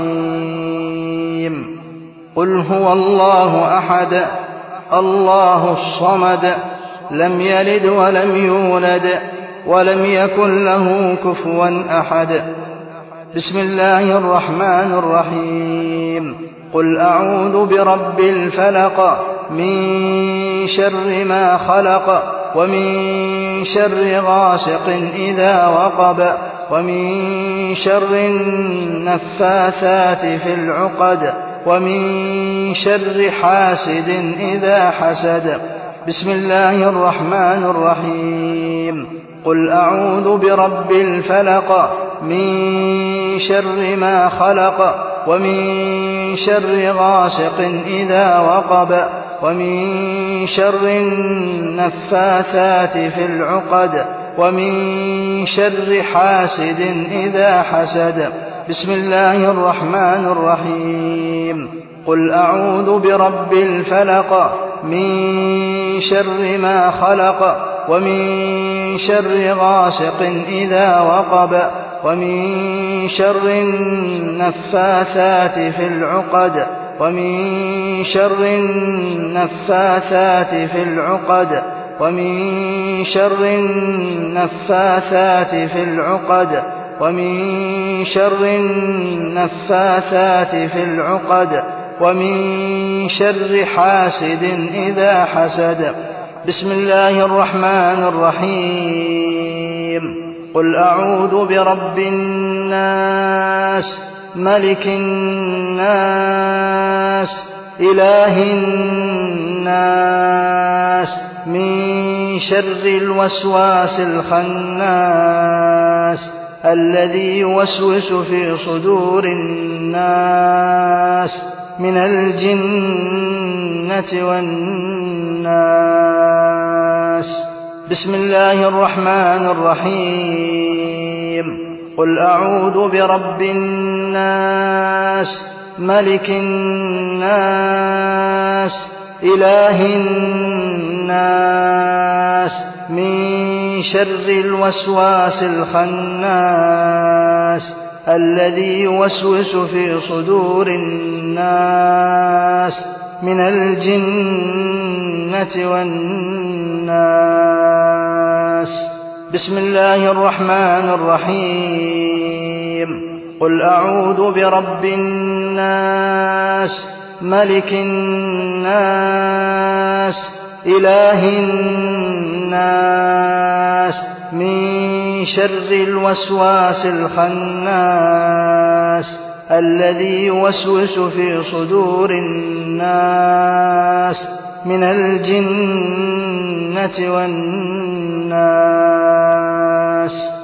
الرحيم قل هو الله أحد الله الصمد لم يلد ولم يولد ولم يكن له كفوا أحد بسم الله الرحمن الرحيم قل أعوذ برب الفلق من شر ما خلق ومن شر غاسق إذا وقب ومن شر النفاثات في العقد ومن شر حاسد إذا حسد بسم الله الرحمن الرحيم قل أعوذ برب الفلق من شر ما خلق ومن شر غاسق إذا وقب ومن شر النفاثات في العقد ومن شر حاسد إذا حسد بسم الله الرحمن الرحيم قل أعوذ برب الفلق من شر ما خلق ومن شر غاسق إذا وقب ومن شر النفاثات في العقد ومن شر النفاثات في العقد ومن شر النفاثات في العقد ومن شر النفاثات في العقد ومن شر حاسد إذا حسد. بسم الله الرحمن الرحيم. قل أعوذ برب الناس ملك الناس إله الناس من شر الوسواس الخناس الذي يوسوس في صدور الناس من الجنة والناس. بسم الله الرحمن الرحيم. قل أعوذ برب الناس ملك الناس إله الناس من شر الوسواس الخناس الذي يوسوس في صدور الناس من الجنة والناس. بسم الله الرحمن الرحيم. قل أعوذ برب الناس ملك الناس إله الناس من شر الوسواس الخناس الذي يوسوس في صدور الناس من الجنة والناس.